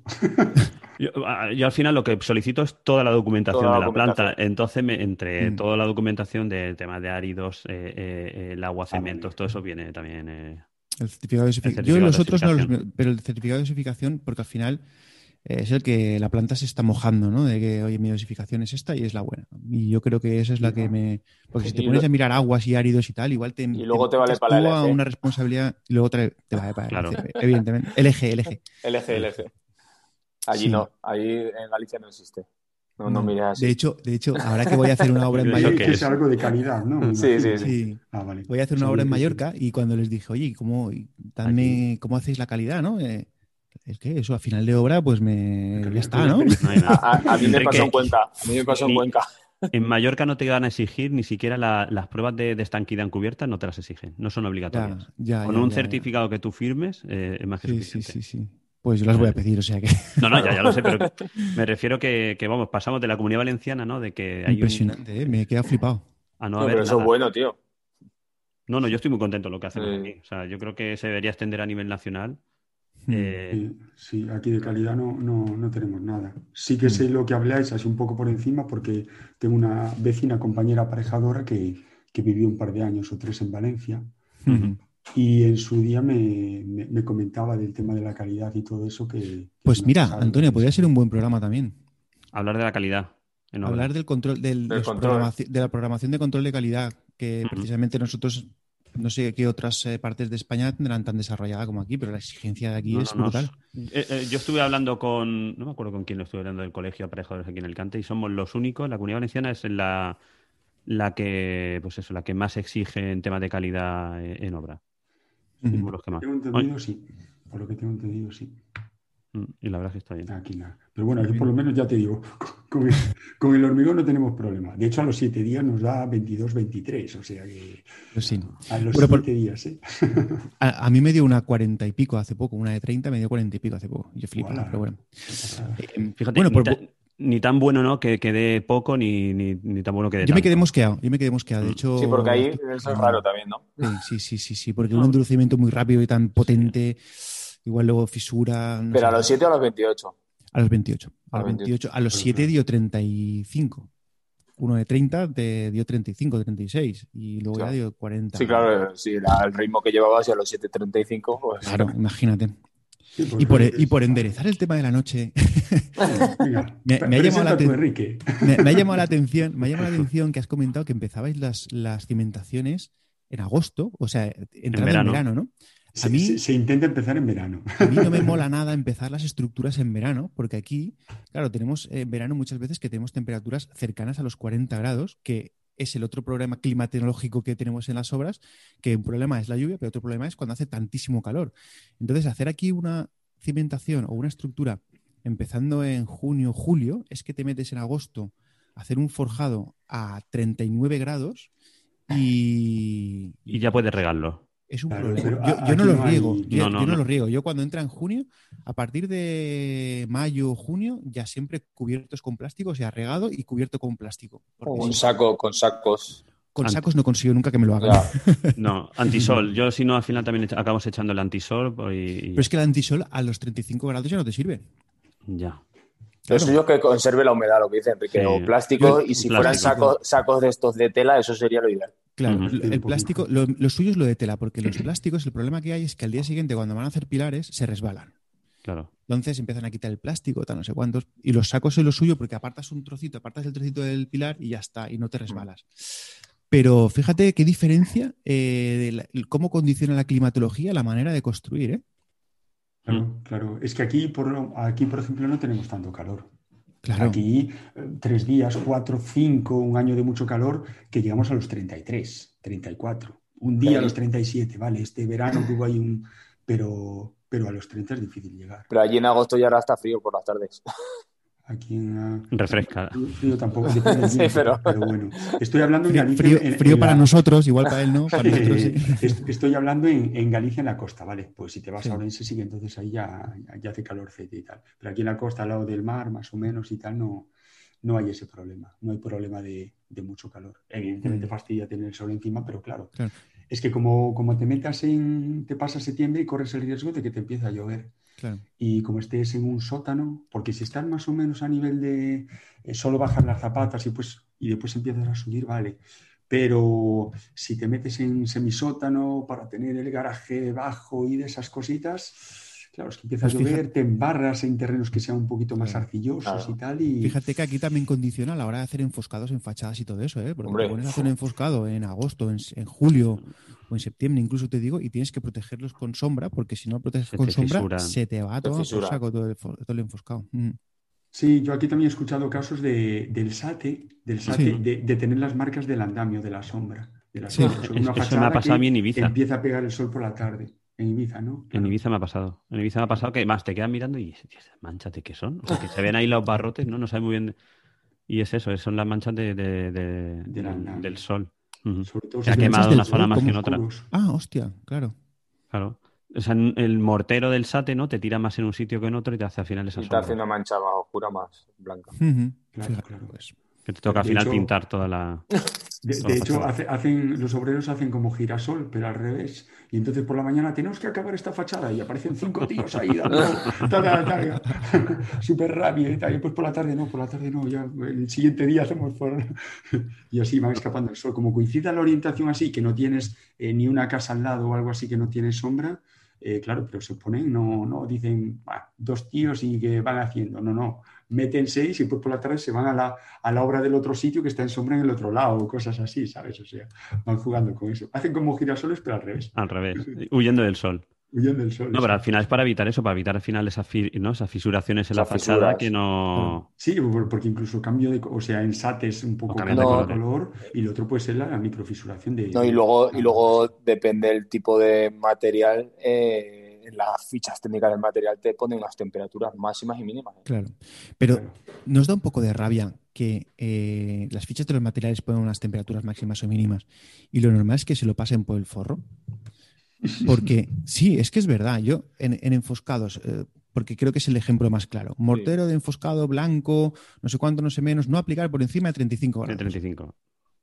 Yo al final lo que solicito es toda la documentación de la planta. Entonces, entre toda la documentación del tema de áridos, el agua, cementos, todo eso viene también... el certificado de dosificación. Yo los otros no los... Pero el certificado de dosificación, porque al final es el que la planta se está mojando, ¿no? De que, oye, mi dosificación es esta y es la buena. Y yo creo que esa es la que me... Porque si te pones a mirar aguas y áridos y tal, igual te... Y luego te vale para la LG. Una responsabilidad y luego te vale para claro. LG, evidentemente. LG. Allí no. Allí en Galicia no existe. No mires así. De hecho, ahora que voy a hacer una obra en Mallorca... Es algo de calidad, ¿no? Sí. Vale. Voy a hacer una obra en Mallorca y cuando les dije, oye, ¿cómo hacéis la calidad, no? Es que eso, a final de obra, pues ya está, ¿no? A mí me pasó en Cuenca. En Mallorca no te van a exigir ni siquiera las pruebas de estanquidad encubierta, no te las exigen, no son obligatorias. Con un certificado que tú firmes es más que suficiente. Sí. Pues yo las voy a pedir, o sea que... No, ya lo sé, pero me refiero que vamos, pasamos de la Comunidad Valenciana, ¿no? De que hay impresionante, me he quedado flipado. Pero eso es bueno, tío. No, yo estoy muy contento de lo que hacemos aquí. O sea, yo creo que se debería extender a nivel nacional. Sí, aquí de calidad no tenemos nada. Sí que sé lo que habláis, así un poco por encima, porque tengo una vecina, compañera aparejadora que vivió un par de años o 3 en Valencia y en su día me comentaba del tema de la calidad y todo eso Pues mira, Antonio, podría ser un buen programa también. Hablar de la calidad. Hablar del control, de la programación de control de calidad, que precisamente nosotros... No sé qué otras partes de España tendrán tan desarrollada como aquí, pero la exigencia de aquí es brutal. Yo estuve hablando no me acuerdo con quién lo estuve hablando del colegio aparejadores aquí en Alicante y somos los únicos, la Comunidad Valenciana es la que, pues eso, la que más exige en temas de calidad en obra. Los que más. Por lo que tengo entendido, sí. Y la verdad es que está bien. Aquí nada. Pero bueno, aquí por lo menos ya te digo, Con el hormigón no tenemos problema. De hecho, a los 7 días nos da 22, 23. O sea que Pues sí. a los 7 días, ¿eh? A mí me dio una 40 y pico hace poco, una de 30 me dio 40 y pico hace poco. Yo flipo, pero bueno. Fíjate, bueno, ni tan bueno, ¿no? Que dé poco, ni tan bueno que dé Yo me quedé tanto. mosqueado. De hecho, Sí, porque ahí eso es raro también, ¿no? Sí, porque un endurecimiento muy rápido y tan potente, igual luego fisura. No Pero sé. a los 7 o a los 28. A los 28. A los 7 dio 35. Uno de 30 te dio 35, 36 y luego ya dio 40. Sí, claro, sí, el ritmo que llevabas y a los 7:35. Pues... Claro, imagínate. Sí, Y por enderezar el tema de la noche, me ha llamado la atención que has comentado que empezabais las cimentaciones en agosto, o sea, entrando en verano, ¿no? A mí, se intenta empezar en verano. A mí no me mola nada empezar las estructuras en verano, porque aquí, claro, tenemos en verano muchas veces que tenemos temperaturas cercanas a los 40 grados, que es el otro problema climatológico que tenemos en las obras, que un problema es la lluvia, pero otro problema es cuando hace tantísimo calor. Entonces, hacer aquí una cimentación o una estructura empezando en junio, julio, es que te metes en agosto a hacer un forjado a 39 grados y ya puedes regarlo. Es un problema. Yo no lo riego. Yo no lo riego. Yo cuando entra en junio, a partir de mayo o junio, ya siempre cubiertos con plástico, o sea, regado y cubierto con plástico. Con sacos. Con sacos no consigo nunca que me lo hagan. No, antisol. Yo si no, al final también acabamos echando el antisol. Pero es que el antisol a los 35 grados ya no te sirve. Ya. Lo suyo es que conserve la humedad, lo que dice Enrique, sí. O plástico, y si fueran sacos de estos de tela, eso sería lo ideal. Claro, el plástico, lo suyo es lo de tela, porque los plásticos, el problema que hay es que al día siguiente, cuando van a hacer pilares, se resbalan. Claro. Entonces empiezan a quitar el plástico, tal, no sé cuántos, y los sacos es lo suyo porque apartas el trocito del pilar y ya está, y no te resbalas. Pero fíjate qué diferencia cómo condiciona la climatología la manera de construir, ¿eh? Claro. Es que aquí, por ejemplo, no tenemos tanto calor. Claro. Aquí 3 días, 4, 5, un año de mucho calor, que llegamos a los 33, 34. Un día a los 37, ¿vale? Este verano tuvo ahí pero a los 30 es difícil llegar. Pero allí en agosto ya ahora está frío por las tardes. Aquí refresca. Frío tampoco, depende del viento, pero bueno. Estoy hablando en Galicia. Frío para nosotros, igual para él no. Para nosotros, sí. Estoy hablando en Galicia, en la costa, ¿vale? Pues si te vas a Orense, sí que entonces ahí ya hace calorcete y tal. Pero aquí en la costa, al lado del mar, más o menos y tal, no hay ese problema. No hay problema de mucho calor. Evidentemente fastidia tener el sol encima, pero claro. Es que como te pasa septiembre y corres el riesgo de que te empiece a llover. Claro. Y como estés en un sótano, porque si estás más o menos a nivel de solo bajar las zapatas y después empiezas a subir, vale. Pero si te metes en semisótano para tener el garaje debajo y de esas cositas, claro, es que empieza a llover, te embarras en terrenos que sean un poquito más arcillosos y tal. Y... Fíjate que aquí también condiciona a la hora de hacer enfoscados en fachadas y todo eso, ¿eh? Porque te pones a hacer un enfoscado en agosto, en julio o en septiembre, incluso te digo, y tienes que protegerlos con sombra, porque si no proteges con sombra, se te va todo por saco todo el enfoscado. Sí, yo aquí también he escuchado casos del SATE, de tener las marcas del andamio, de la sombra. Eso me ha pasado a mí en Ibiza. Empieza a pegar el sol por la tarde. En Ibiza, ¿no? En Ibiza me ha pasado. En Ibiza me ha pasado que más te quedas mirando y esas manchas de qué son. O sea, que se ven ahí los barrotes, ¿no? No sabes muy bien. Y es eso, son las manchas del sol. Sobre todo se ha quemado una zona más que en otra. Ah, hostia, claro. Claro. O sea, el mortero del SATE, ¿no? Te tira más en un sitio que en otro y te hace al final esa sombra. Y te hace una mancha más oscura, más blanca. Claro. Pues. Que te toca al final pintar toda la... De hecho, los obreros hacen como girasol, pero al revés. Y entonces por la mañana tenemos que acabar esta fachada y aparecen 5 tíos ahí dando súper rápido y tal. Y pues por la tarde no, ya el siguiente día hacemos y así van escapando el sol. Como coincida la orientación así, que no tienes ni una casa al lado o algo así que no tiene sombra, claro, pero se ponen, no dicen 2 tíos y que van haciendo, no. Meten 6 y pues por la tarde se van a la obra del otro sitio que está en sombra en el otro lado o cosas así, ¿sabes? O sea, van jugando con eso. Hacen como girasoles, pero al revés. Al revés, huyendo del sol. Huyendo del sol. No, pero al final es para evitar eso, para evitar al final esas fisuraciones en la fachada que no... Sí, porque incluso cambio en SAT es un poco cambio de color y el otro puede ser la microfisuración de... No, y luego depende del tipo de material... en las fichas técnicas del material te ponen las temperaturas máximas y mínimas. Claro, pero nos da un poco de rabia que las fichas de los materiales ponen unas temperaturas máximas o mínimas y lo normal es que se lo pasen por el forro. Porque sí, es que es verdad. Yo en enfoscados, porque creo que es el ejemplo más claro. Mortero de enfoscado blanco, no sé cuánto, no sé menos, no aplicar por encima de 35 grados. De 35.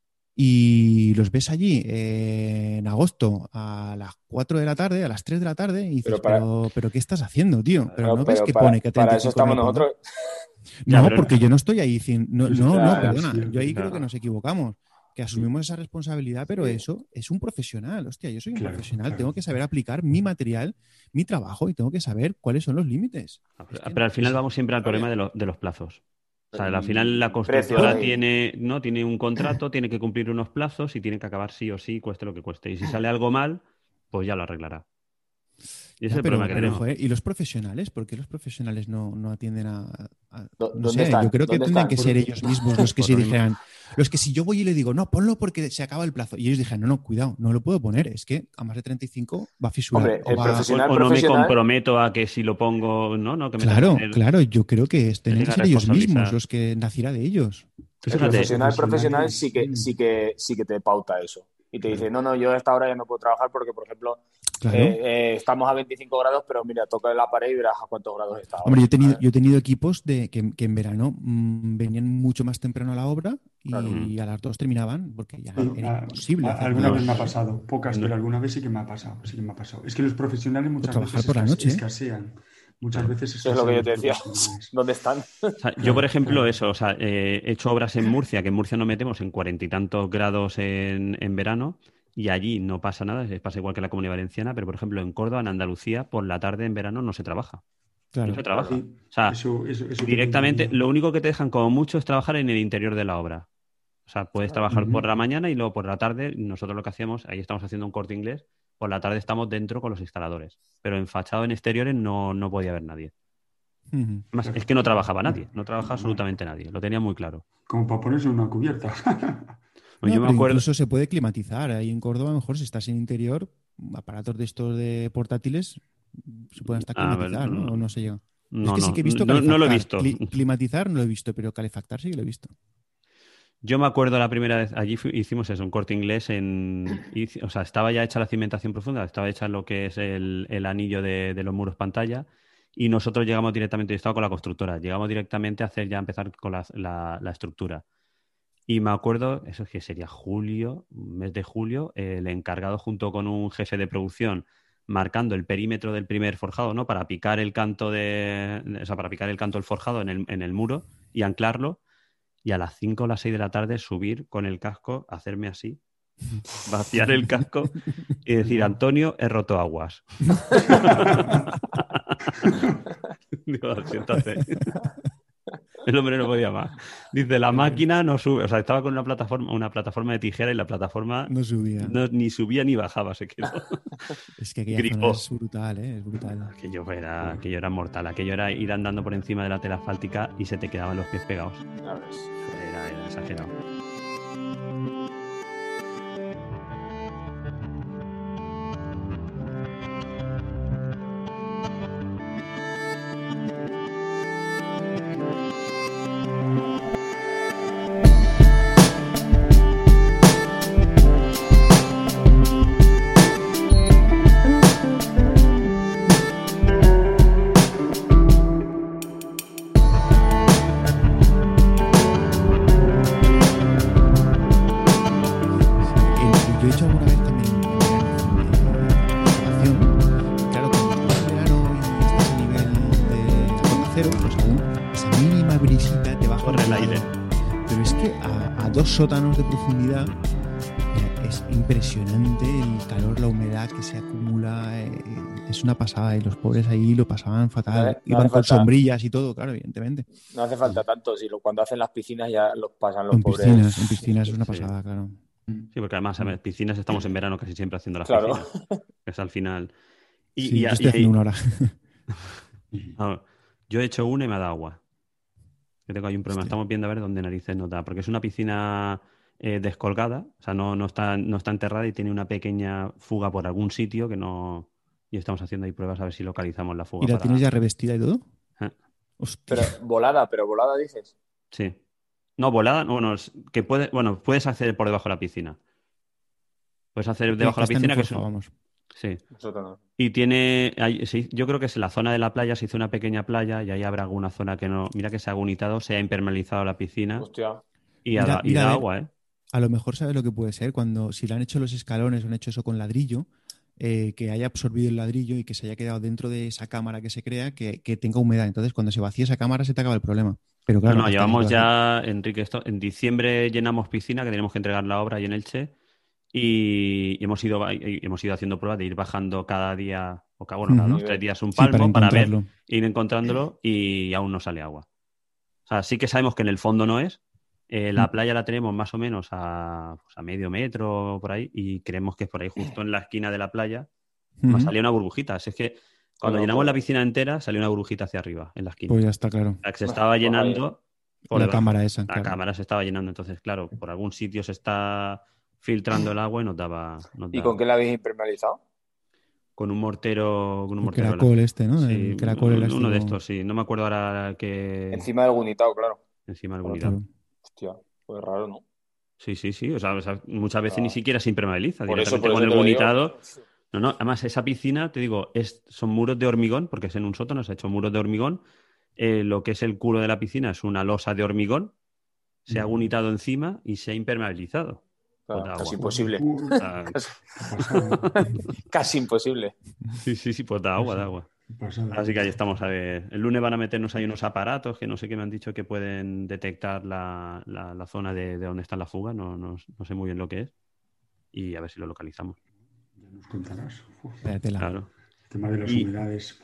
Y los ves allí en agosto a las 4 de la tarde, a las 3 de la tarde, y dices, pero ¿qué estás haciendo, tío? Pero no ves que pone que 35 para eso estamos grados, nosotros. No, porque yo no estoy ahí diciendo... No, perdona. Sí, Yo ahí creo que nos equivocamos. Que asumimos esa responsabilidad, pero eso es un profesional. Hostia, yo soy un profesional. Tengo que saber aplicar mi material, mi trabajo y tengo que saber cuáles son los límites. Pero al final vamos siempre al problema de los plazos. O sea, al final la constructora tiene un contrato, tiene que cumplir unos plazos y tiene que acabar sí o sí, cueste lo que cueste. Y si sale algo mal, pues ya lo arreglará. Y ese es el problema que tenemos. Joder, ¿y los profesionales? ¿Por qué los profesionales no atienden a ¿Dónde sé, están? yo creo que ¿Dónde tendrían están? que ser ellos mismos los que sí dijeran, los que si yo voy y le digo, no, ponlo porque se acaba el plazo. Y ellos dijeran, no, cuidado, no lo puedo poner, es que a más de 35 va a fisurar. Hombre, el profesional o no me comprometo a que si lo pongo, no, que me Claro, yo creo que tienen que ser ellos mismos los que naciera de ellos. El profesional sí que te pauta eso. Y te dice, no, yo a esta hora ya no puedo trabajar porque, por ejemplo, estamos a 25 grados, pero mira, toca la pared y verás a cuántos grados está. Hombre, yo he tenido equipos que en verano venían mucho más temprano a la obra y a las 2 terminaban porque ya era imposible. Alguna vez me ha pasado, pocas, pero alguna vez sí que me ha pasado. Es que los profesionales muchas veces por la noche, escasean. Muchas veces eso es lo que yo te decía. ¿Dónde están? O sea, yo, por ejemplo, he hecho obras en Murcia, que en Murcia nos metemos en 40 y tantos grados en verano, y allí no pasa nada, pasa igual que en la Comunidad Valenciana, pero, por ejemplo, en Córdoba, en Andalucía, por la tarde en verano no se trabaja. Claro. No se trabaja. Sí, o sea, eso directamente, lo único que te dejan como mucho es trabajar en el interior de la obra. O sea, puedes trabajar por la mañana y luego por la tarde, nosotros lo que hacíamos, ahí estamos haciendo un Corte Inglés, por la tarde estamos dentro con los instaladores. Pero en fachado, en exteriores, no podía haber nadie. Además, es que no trabajaba nadie, no trabajaba absolutamente nadie, lo tenía muy claro. Como para ponerse una cubierta. Yo me acuerdo... Incluso se puede climatizar. Ahí en Córdoba, a lo mejor si estás en interior, aparatos de estos de portátiles se pueden hasta climatizar, ¿no? ¿O no se llega? No, sí que he visto no lo he visto. Climatizar no lo he visto, pero calefactar sí que lo he visto. Yo me acuerdo la primera vez, allí hicimos eso, un Corte Inglés o sea, estaba ya hecha la cimentación profunda, estaba hecha lo que es el anillo de los muros pantalla, y nosotros llegamos directamente, yo estaba con la constructora, llegamos directamente a empezar con la estructura. Y me acuerdo, eso es que sería mes de julio, el encargado junto con un jefe de producción marcando el perímetro del primer forjado, ¿no? Para picar el canto para picar el canto del forjado en el muro y anclarlo. Y a las 5 o las 6 de la tarde subir con el casco, hacerme así, vaciar el casco y decir, Antonio, he roto aguas. Digo, siéntate. El hombre no podía más. Dice, la máquina no sube. O sea, estaba con una plataforma de tijera y la plataforma no subía. Ni subía ni bajaba, se quedó. Es que aquella zona es brutal, es brutal. Aquello era mortal. Aquello era ir andando por encima de la tela asfáltica y se te quedaban los pies pegados. Era exagerado. Sótanos de profundidad, es impresionante el calor, la humedad que se acumula, es una pasada y los pobres ahí lo pasaban fatal, iban con sombrillas y todo, claro, evidentemente. No hace falta tanto, cuando hacen las piscinas ya los pasan los pobres. En piscinas es una pasada, claro. Sí, porque además en piscinas estamos en verano casi siempre haciendo las piscinas, que es al final. Yo estoy haciendo una hora. Yo he hecho una y me ha dado agua. Que tengo ahí un problema. Estamos viendo a ver dónde narices nos da. Porque es una piscina descolgada, o sea, no está enterrada y tiene una pequeña fuga por algún sitio que no y estamos haciendo ahí pruebas a ver si localizamos la fuga. ¿Y la tienes ya revestida y todo? Pero volada dices. Sí. No, volada, bueno, que puedes acceder por debajo de la piscina. Puedes hacer debajo de la piscina, que vamos. Sí. Y tiene, yo creo que es la zona de la playa, se hizo una pequeña playa y ahí habrá alguna zona que no, mira que se ha agunitado, se ha impermeabilizado la piscina. Hostia. Y da agua, ¿eh? A lo mejor sabes lo que puede ser si le han hecho los escalones o han hecho eso con ladrillo, que haya absorbido el ladrillo y que se haya quedado dentro de esa cámara que se crea, que tenga humedad. Entonces, cuando se vacía esa cámara se te acaba el problema. Pero claro, no, llevamos ya, Enrique, en diciembre llenamos piscina, que tenemos que entregar la obra ahí en Elche, y hemos ido haciendo pruebas de ir bajando cada día, o cada 2-3 días un palmo para ir encontrándolo, y aún no sale agua. O sea, sí que sabemos que en el fondo no es. La playa la tenemos más o menos a medio metro por ahí, y creemos que es por ahí, justo en la esquina de la playa, nos salió una burbujita. Es que cuando llenamos la piscina entera, salió una burbujita hacia arriba, en la esquina. Pues ya está claro. La que se estaba llenando... Por la cámara esa. La cámara se estaba llenando, entonces, claro, por algún sitio se está filtrando el agua y nos daba... ¿Y con qué la habéis impermeabilizado? Con un mortero... Caracol ¿no? Sí, el caracol uno de estos, sí. No me acuerdo ahora qué... Encima del gunitado, claro. Encima del gunitado. Claro. Hostia, pues raro, ¿no? Sí. O sea, muchas veces ni siquiera se impermeabiliza. Por eso con el gunitado... No, además esa piscina, te digo, son muros de hormigón, porque es en un sótano, se ha hecho muros de hormigón. Lo que es el culo de la piscina es una losa de hormigón, se ha gunitado encima y se ha impermeabilizado. Casi imposible. Casi imposible. Sí, pues da agua. Así que ahí estamos. A ver. El lunes van a meternos ahí unos aparatos que no sé qué me han dicho que pueden detectar la zona de dónde está la fuga. No sé muy bien lo que es. Y a ver si lo localizamos. Ya nos contarás. Claro. El tema de las humedades.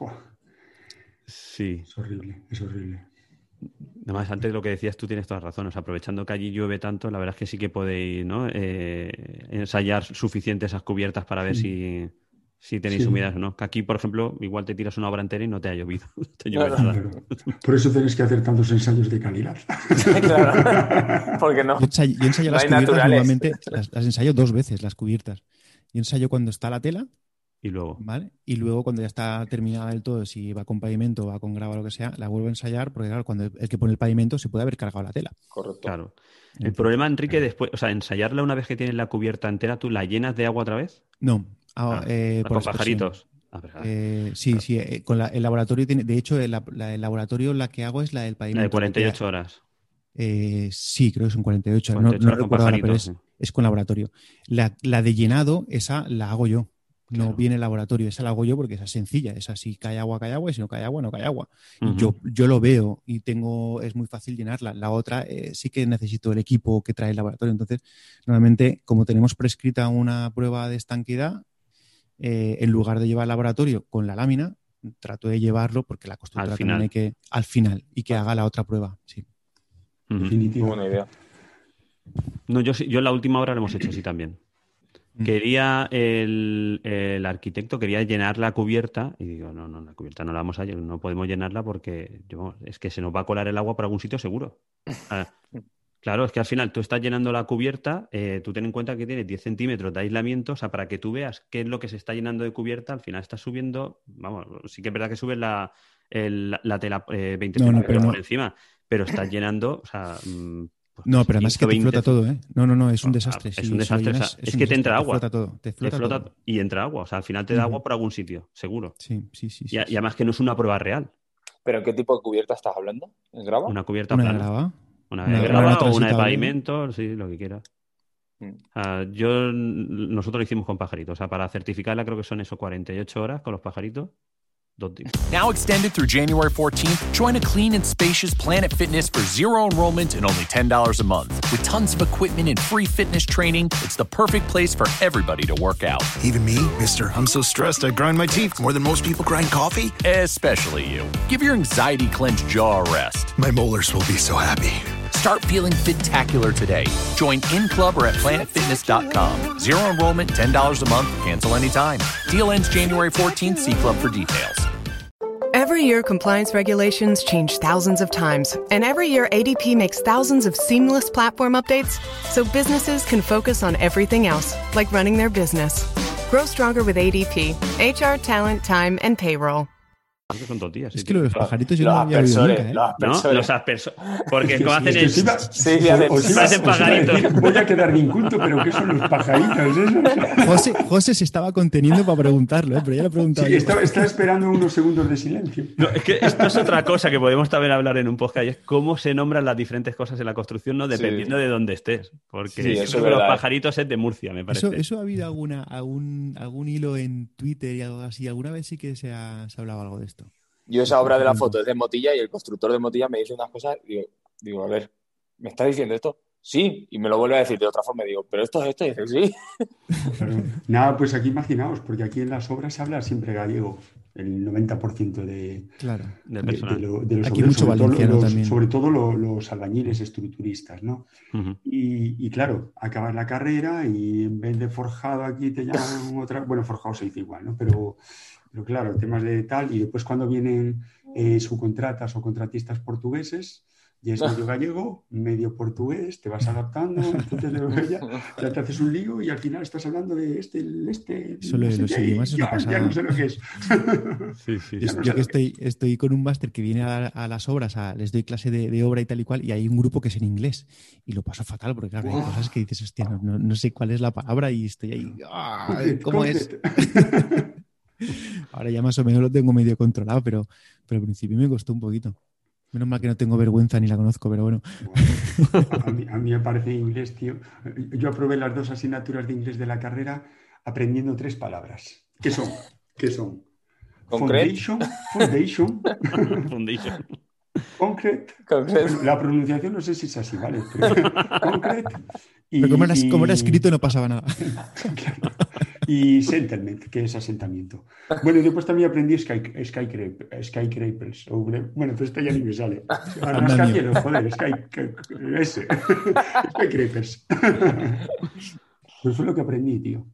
Sí. Es horrible. Además, antes de lo que decías, tú tienes toda razón. O sea, aprovechando que allí llueve tanto, la verdad es que sí que podéis, ¿no? Ensayar suficiente esas cubiertas para ver si tenéis humedades o no. Que aquí, por ejemplo, igual te tiras una obra entera y no te ha llovido. Claro. Por eso tenéis que hacer tantos ensayos de calidad. Claro. Porque no. Yo ensayo las cubiertas normalmente, las ensayo 2 veces, las cubiertas. Yo ensayo cuando está la tela. Y luego. ¿Vale? Y luego, cuando ya está terminada del todo, si va con pavimento, va con grava o lo que sea, la vuelvo a ensayar, porque claro, cuando el que pone el pavimento se puede haber cargado la tela. Correcto. Claro. El problema, Enrique, después, o sea, ensayarla una vez que tienes la cubierta entera, ¿tú la llenas de agua otra vez? No. Con pajaritos. Sí. Con el laboratorio tiene. De hecho, el laboratorio la que hago es la del pavimento. La de 48 horas. Sí, creo que son 48 horas. No recuerdo ahora, pero es con laboratorio. La de llenado, esa la hago yo. No viene el laboratorio, esa la hago yo porque esa es sencilla. Esa si cae agua, y si no cae agua, no cae agua. Uh-huh. Yo lo veo y es muy fácil llenarla. La otra sí que necesito el equipo que trae el laboratorio. Entonces, normalmente, como tenemos prescrita una prueba de estanquidad, en lugar de llevar el laboratorio con la lámina, trato de llevarlo porque la constructora también hay que al final y que haga la otra prueba. Sí. Uh-huh. Definitivo. Buena idea. No, yo en la última hora lo hemos hecho así también. Quería el arquitecto quería llenar la cubierta y digo, no, la cubierta no podemos llenarla porque es que se nos va a colar el agua por algún sitio seguro. Claro, es que al final tú estás llenando la cubierta, tú ten en cuenta que tiene 10 centímetros de aislamiento, o sea, para que tú veas qué es lo que se está llenando de cubierta, al final estás subiendo, sí que es verdad que subes la tela 20 centímetros por encima, pero estás llenando, o sea... No, pero además es que te flota todo, ¿eh? No, es un desastre. Es un desastre. Es que te entra agua. Te flota todo. Y entra agua. O sea, al final te da agua por algún sitio, seguro. Sí. Y además que no es una prueba real. ¿Pero qué tipo de cubierta estás hablando? ¿Es grava? Una cubierta plana. Una de grava o una de pavimento, sí, lo que quieras. Nosotros lo hicimos con pajaritos. O sea, para certificarla creo que son 48 horas con los pajaritos. Now extended through January 14th, join a clean and spacious Planet Fitness for zero enrollment and only $10 a month. With tons of equipment and free fitness training, it's the perfect place for everybody to work out. Even me, mister. I'm so stressed I grind my teeth more than most people grind coffee. Especially you. Give your anxiety-clenched jaw a rest. My molars will be so happy. Start feeling fit-tacular today. Join in club or at planetfitness.com. Zero enrollment, $10 a month, cancel anytime. Deal ends January 14th. See club for details. Every year, compliance regulations change thousands of times. And every year, ADP makes thousands of seamless platform updates so businesses can focus on everything else, like running their business. Grow stronger with ADP, HR, talent, time, and payroll. Son tontillas. Es que lo de los pajaritos yo no lo había oído nunca, ¿eh? ¿No? Los aspersores. Porque como hacen es parecen pajaritos. Voy a quedar de inculto, pero ¿qué son los pajaritos esos? José se estaba conteniendo para preguntarlo, pero ya lo he preguntado. Sí, estaba esperando unos segundos de silencio. No, es que esto es otra cosa que podemos también hablar en un podcast, y es cómo se nombran las diferentes cosas en la construcción, ¿no? Dependiendo de dónde estés. Porque los pajaritos es de Murcia, me parece. ¿Eso ha habido algún hilo en Twitter y algo así? ¿Alguna vez sí que se ha hablado algo de esto? Yo esa obra de la foto es de Motilla y el constructor de Motilla me dice unas cosas y digo, a ver, ¿me estás diciendo esto? Sí, y me lo vuelve a decir de otra forma y digo, ¿pero esto es esto? Y dice, sí. Claro. Nada, pues aquí imaginaos, porque aquí en las obras se habla siempre gallego, el 90% de los aquí obreros, mucho valenciano también. sobre todo los albañiles estructuristas, ¿no? Uh-huh. Y claro, acabas la carrera y en vez de forjado aquí te llaman otra... Bueno, forjado se dice igual, ¿no? Pero claro, temas de tal, y después cuando vienen subcontratas o contratistas portugueses, ya es medio gallego, medio portugués, te vas adaptando, entonces ya te haces un lío y al final estás hablando de Solo de los idiomas es una pasada. Ya no sé lo que es. Sí. Yo que estoy con un máster que viene a las obras, les doy clase de obra y tal y cual, y hay un grupo que es en inglés, y lo paso fatal, porque claro, hay cosas que dices, hostia, no sé cuál es la palabra y estoy ahí, ¿cómo es? Ahora ya más o menos lo tengo medio controlado, pero al principio me costó un poquito. Menos mal que no tengo vergüenza ni la conozco, pero bueno. A mí me parece inglés, tío. Yo aprobé las 2 asignaturas de inglés de la carrera aprendiendo 3 palabras. ¿Qué son? Foundation. Concrete. La pronunciación no sé si es así, ¿vale? Concrete. Pero como era escrito no pasaba nada. Claro. Y settlement, que es asentamiento. Bueno, y después también aprendí skycrapers. Bueno, pues esto ya ni me sale. Rascacielos, joder, skycrapers. Pues fue lo que aprendí, tío.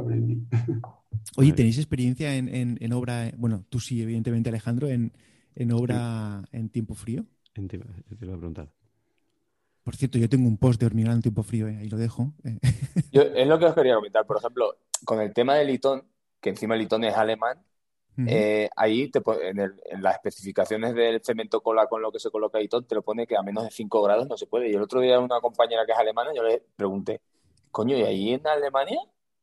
Oye, ¿tenéis experiencia en obra? Bueno, tú sí, evidentemente, Alejandro, en obra en tiempo frío. Te iba a preguntar. Por cierto, yo tengo un post de hormigón en tiempo frío, ahí lo dejo. Es lo que os quería comentar. Por ejemplo, con el tema del Yton, que encima el Yton es alemán, ahí en las especificaciones del cemento cola con lo que se coloca Yton, te lo pone que a menos de 5 grados no se puede. Y el otro día una compañera que es alemana, yo le pregunté, coño, ¿y ahí en Alemania?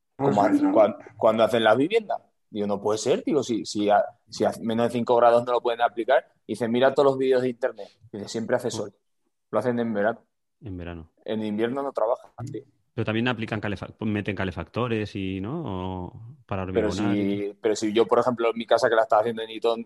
¿Cuándo hacen las viviendas? Digo, no puede ser, digo, si a menos de 5 grados no lo pueden aplicar. Y dice, mira todos los vídeos de internet. Dice, siempre hace sol. Lo hacen en verano. En verano. En invierno no trabajan, tío. Pero también meten calefactores y, ¿no? O para hormigonar. Pero si yo, por ejemplo, en mi casa que la estaba haciendo en Yton,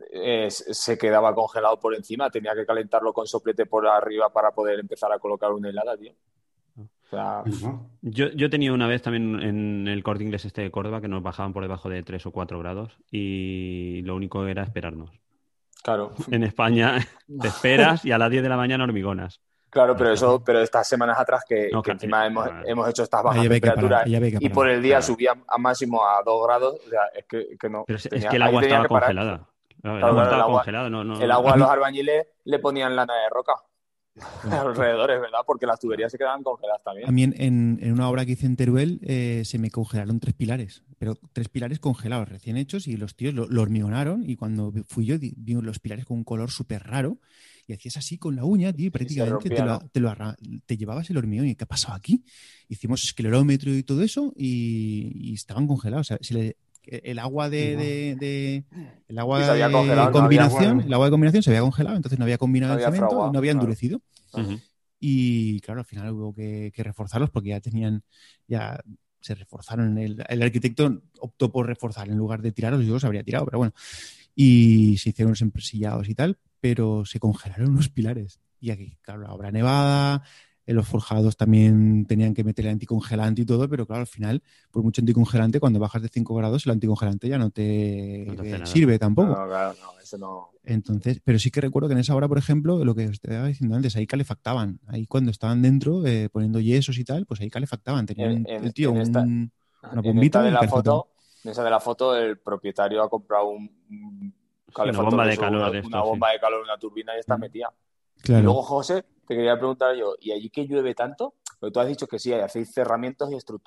se quedaba congelado por encima, tenía que calentarlo con soplete por arriba para poder empezar a colocar una helada, tío. O sea, yo tenía una vez también en el Corte Inglés de Córdoba que nos bajaban por debajo de 3 o 4 grados y lo único era esperarnos. Claro. En España te esperas y a las 10 de la mañana hormigonas. Claro, pero estas semanas atrás que encima hemos hecho estas bajas temperaturas y por el día subía a máximo a 2 grados, o sea, es que no. Pero es que el agua estaba congelada. El agua estaba congelada. El agua a los albañiles le ponían lana de roca alrededor, ¿verdad? Porque las tuberías se quedaban congeladas también. A mí en una obra que hice en Teruel se me congelaron 3 pilares, pero 3 pilares congelados, recién hechos, y los tíos lo hormigonaron, y cuando fui yo vi los pilares con un color súper raro, y hacías así con la uña, tío, y prácticamente te llevabas el hormigón. ¿Y qué ha pasado aquí? Hicimos esclerómetro y todo eso, y estaban congelados. O sea, el agua de combinación, el agua de combinación se había congelado, entonces no había combinado el cemento y no había endurecido. Uh-huh. Y claro, al final hubo que reforzarlos porque ya se reforzaron. El arquitecto optó por reforzar en lugar de tirarlos, yo los habría tirado, pero bueno. Y se hicieron los empresillados y tal, pero se congelaron los pilares. Y aquí, claro, la obra nevada, los forjados también tenían que meter el anticongelante y todo, pero claro, al final, por mucho anticongelante, cuando bajas de 5 grados, el anticongelante ya no te sirve tampoco. No, claro, no, eso no. Entonces, pero sí que recuerdo que en esa obra, por ejemplo, lo que os estaba diciendo antes, ahí calefactaban. Ahí cuando estaban dentro, poniendo yesos y tal, pues ahí calefactaban. Tenían el tío una bombita. En esa de la foto, el propietario ha comprado un calefactor, una bomba de calor. Bomba de calor, una turbina y está metida. Claro. Y luego, José, te quería preguntar yo, ¿y allí que llueve tanto? Porque tú has dicho que sí, hacéis cerramientos y estructuras.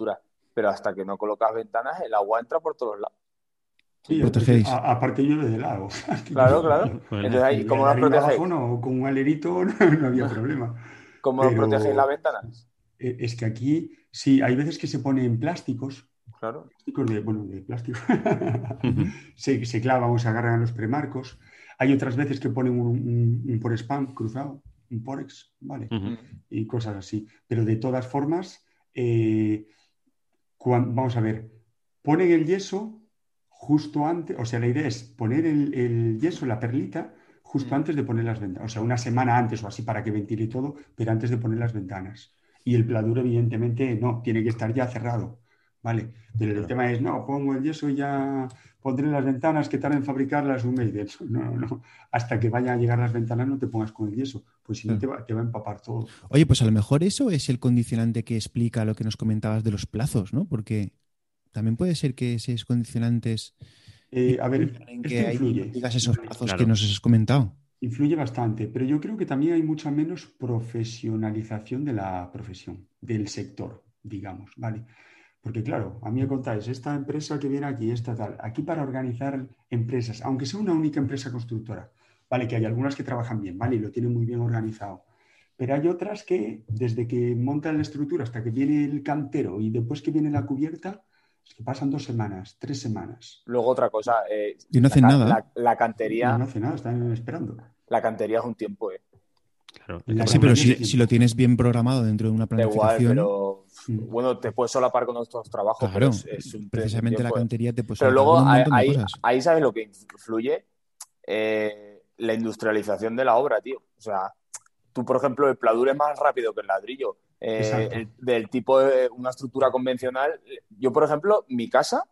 pero hasta que no colocas ventanas, el agua entra por todos lados. Sí, aparte llueve de lado. Claro. Entonces, ahí, ¿cómo las protegéis? Con un alerito no había problema. ¿Cómo protegéis las ventanas? Es que aquí, sí, hay veces que se pone en plásticos. Claro. Plásticos de plástico. se clavan o se agarran a los premarcos. Hay otras veces que ponen un porespán cruzado, un porex, ¿vale? Y cosas así. Pero de todas formas, vamos a ver, ponen el yeso justo antes, o sea, la idea es poner el yeso, la perlita, justo antes de poner las ventanas, o sea, una semana antes o así para que ventile todo, pero antes de poner las ventanas. Y el pladur, evidentemente, no, tiene que estar ya cerrado, ¿vale? Pero el tema es, no, pongo el yeso y ya pondré las ventanas que tarden en fabricarlas un mes. De eso. No, hasta que vayan a llegar las ventanas no te pongas con el yeso, pues si no te va a empapar todo. Oye, pues a lo mejor eso es el condicionante que explica lo que nos comentabas de los plazos, ¿no? Porque también puede ser que esos condicionantes a ver, en que influye. Digas esos plazos que nos has comentado. Influye bastante, pero yo creo que también hay mucha menos profesionalización de la profesión, del sector, digamos, ¿vale? Porque claro, a mí me contáis, esta empresa que viene aquí, esta tal, aquí para organizar empresas, aunque sea una única empresa constructora, ¿vale? Que hay algunas que trabajan bien, ¿vale? Y lo tienen muy bien organizado. Pero hay otras que, desde que montan la estructura hasta que viene el cantero y después que viene la cubierta, es que pasan 2 semanas, 3 semanas. Luego otra cosa. Y no hacen nada. La cantería. No hace nada, están esperando. La cantería es un tiempo, Claro. Sí, pero si lo tienes bien programado dentro de una planificación. Da igual, pero bueno, te puedes solapar con nuestros trabajos, claro, pero es un precisamente la cantería te puede Pero luego un montón de cosas. ahí sabes lo que influye, la industrialización de la obra, tío. O sea, tú, por ejemplo, el pladur es más rápido que el ladrillo. Del tipo de una estructura convencional. Yo, por ejemplo, mi casa,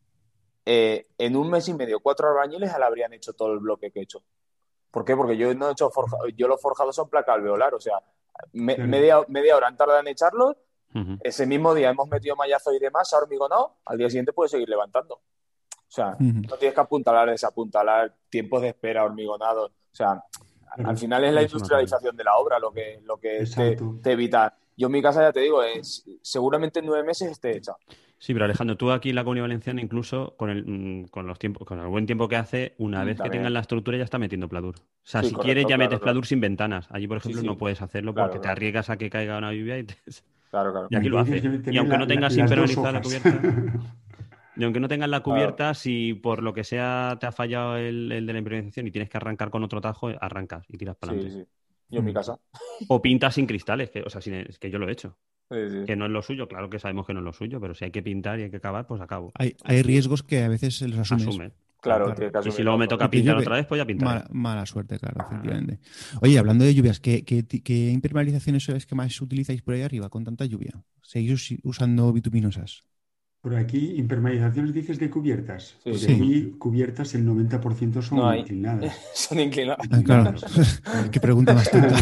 en 1 mes y medio, 4 albañiles ya le habrían hecho todo el bloque que he hecho. ¿Por qué? Porque yo no he hecho yo los forjados son placa alveolar, o sea, media hora han tardado en echarlos, ese mismo día hemos metido mallazo y demás, se ha hormigonado, al día siguiente puedes seguir levantando. O sea, no tienes que desapuntalar, tiempos de espera, hormigonados. O sea, al final es la industrialización de la obra lo que te evita. Yo en mi casa, ya te digo, seguramente en 9 meses esté hecha. Sí, pero Alejandro, tú aquí en la Comunidad Valenciana, incluso con el buen tiempo que hace, una vez que tengan la estructura ya está metiendo pladur. O sea, si quieres ya metes pladur sin ventanas. Allí, por ejemplo, no puedes hacerlo porque te arriesgas a que caiga una lluvia y y aquí lo hace. Y aunque no tengas impermeabilizada la cubierta... Y aunque no tengas la cubierta, si por lo que sea te ha fallado el de la impermeabilización y tienes que arrancar con otro tajo, arrancas y tiras para adelante. Sí. Yo en mi casa. O pintas sin cristales, es que yo lo he hecho. Sí. Que no es lo suyo, claro que sabemos que no es lo suyo, pero si hay que pintar y hay que acabar, pues acabo. Hay riesgos que a veces los asumes. Claro. Y si luego me toca pintar otra vez, pues ya pintaré. Mala suerte, claro, efectivamente. Oye, hablando de lluvias, ¿qué impermeabilizaciones son las que más utilizáis por ahí arriba con tanta lluvia? ¿Seguís usando bituminosas? Por aquí, impermeabilizaciones dices de cubiertas. Sí. Aquí cubiertas el 90% son inclinadas. Son inclinadas. Claro. Qué pregunta más tonta.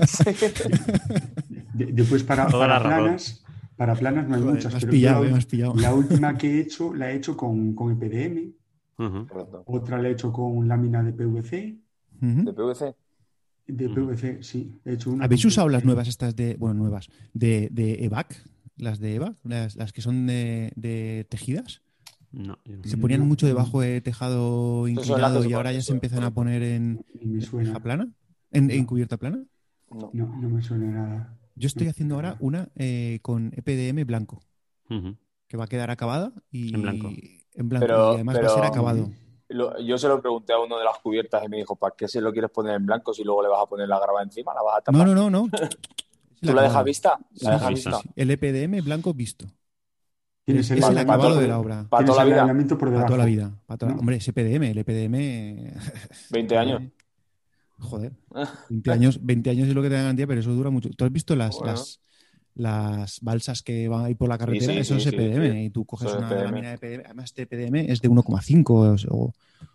Después para planas no hay muchas. Me has pero pillado. La última que he hecho, la he hecho con EPDM. Otra la he hecho con lámina de PVC. ¿De PVC? De PVC, sí. He hecho una. ¿Habéis usado las nuevas estas de EVAC? Las de EVA, las que son de tejidas. No. Se ponían mucho debajo de tejado inclinado y ahora ya se empiezan a poner en teja plana. ¿En cubierta plana? No me suena nada. Yo estoy haciendo ahora una con EPDM blanco, que va a quedar acabada y en blanco. Pero, y además va a ser acabado. Yo se lo pregunté a uno de las cubiertas y me dijo, ¿para qué se lo quieres poner en blanco si luego le vas a poner la grava encima? ¿La vas a tapar? No. ¿Tú la dejas vista? Sí. El EPDM blanco visto. Es el acabado de la obra. ¿Para toda la vida? Para toda la vida. Hombre, es EPDM. El EPDM... 20 años. Joder. 20 años es lo que te da garantía, pero eso dura mucho. ¿Tú has visto las balsas que van ahí por la carretera? Eso es EPDM. Y tú coges una lámina de EPDM. Además, este EPDM es de 1,5 o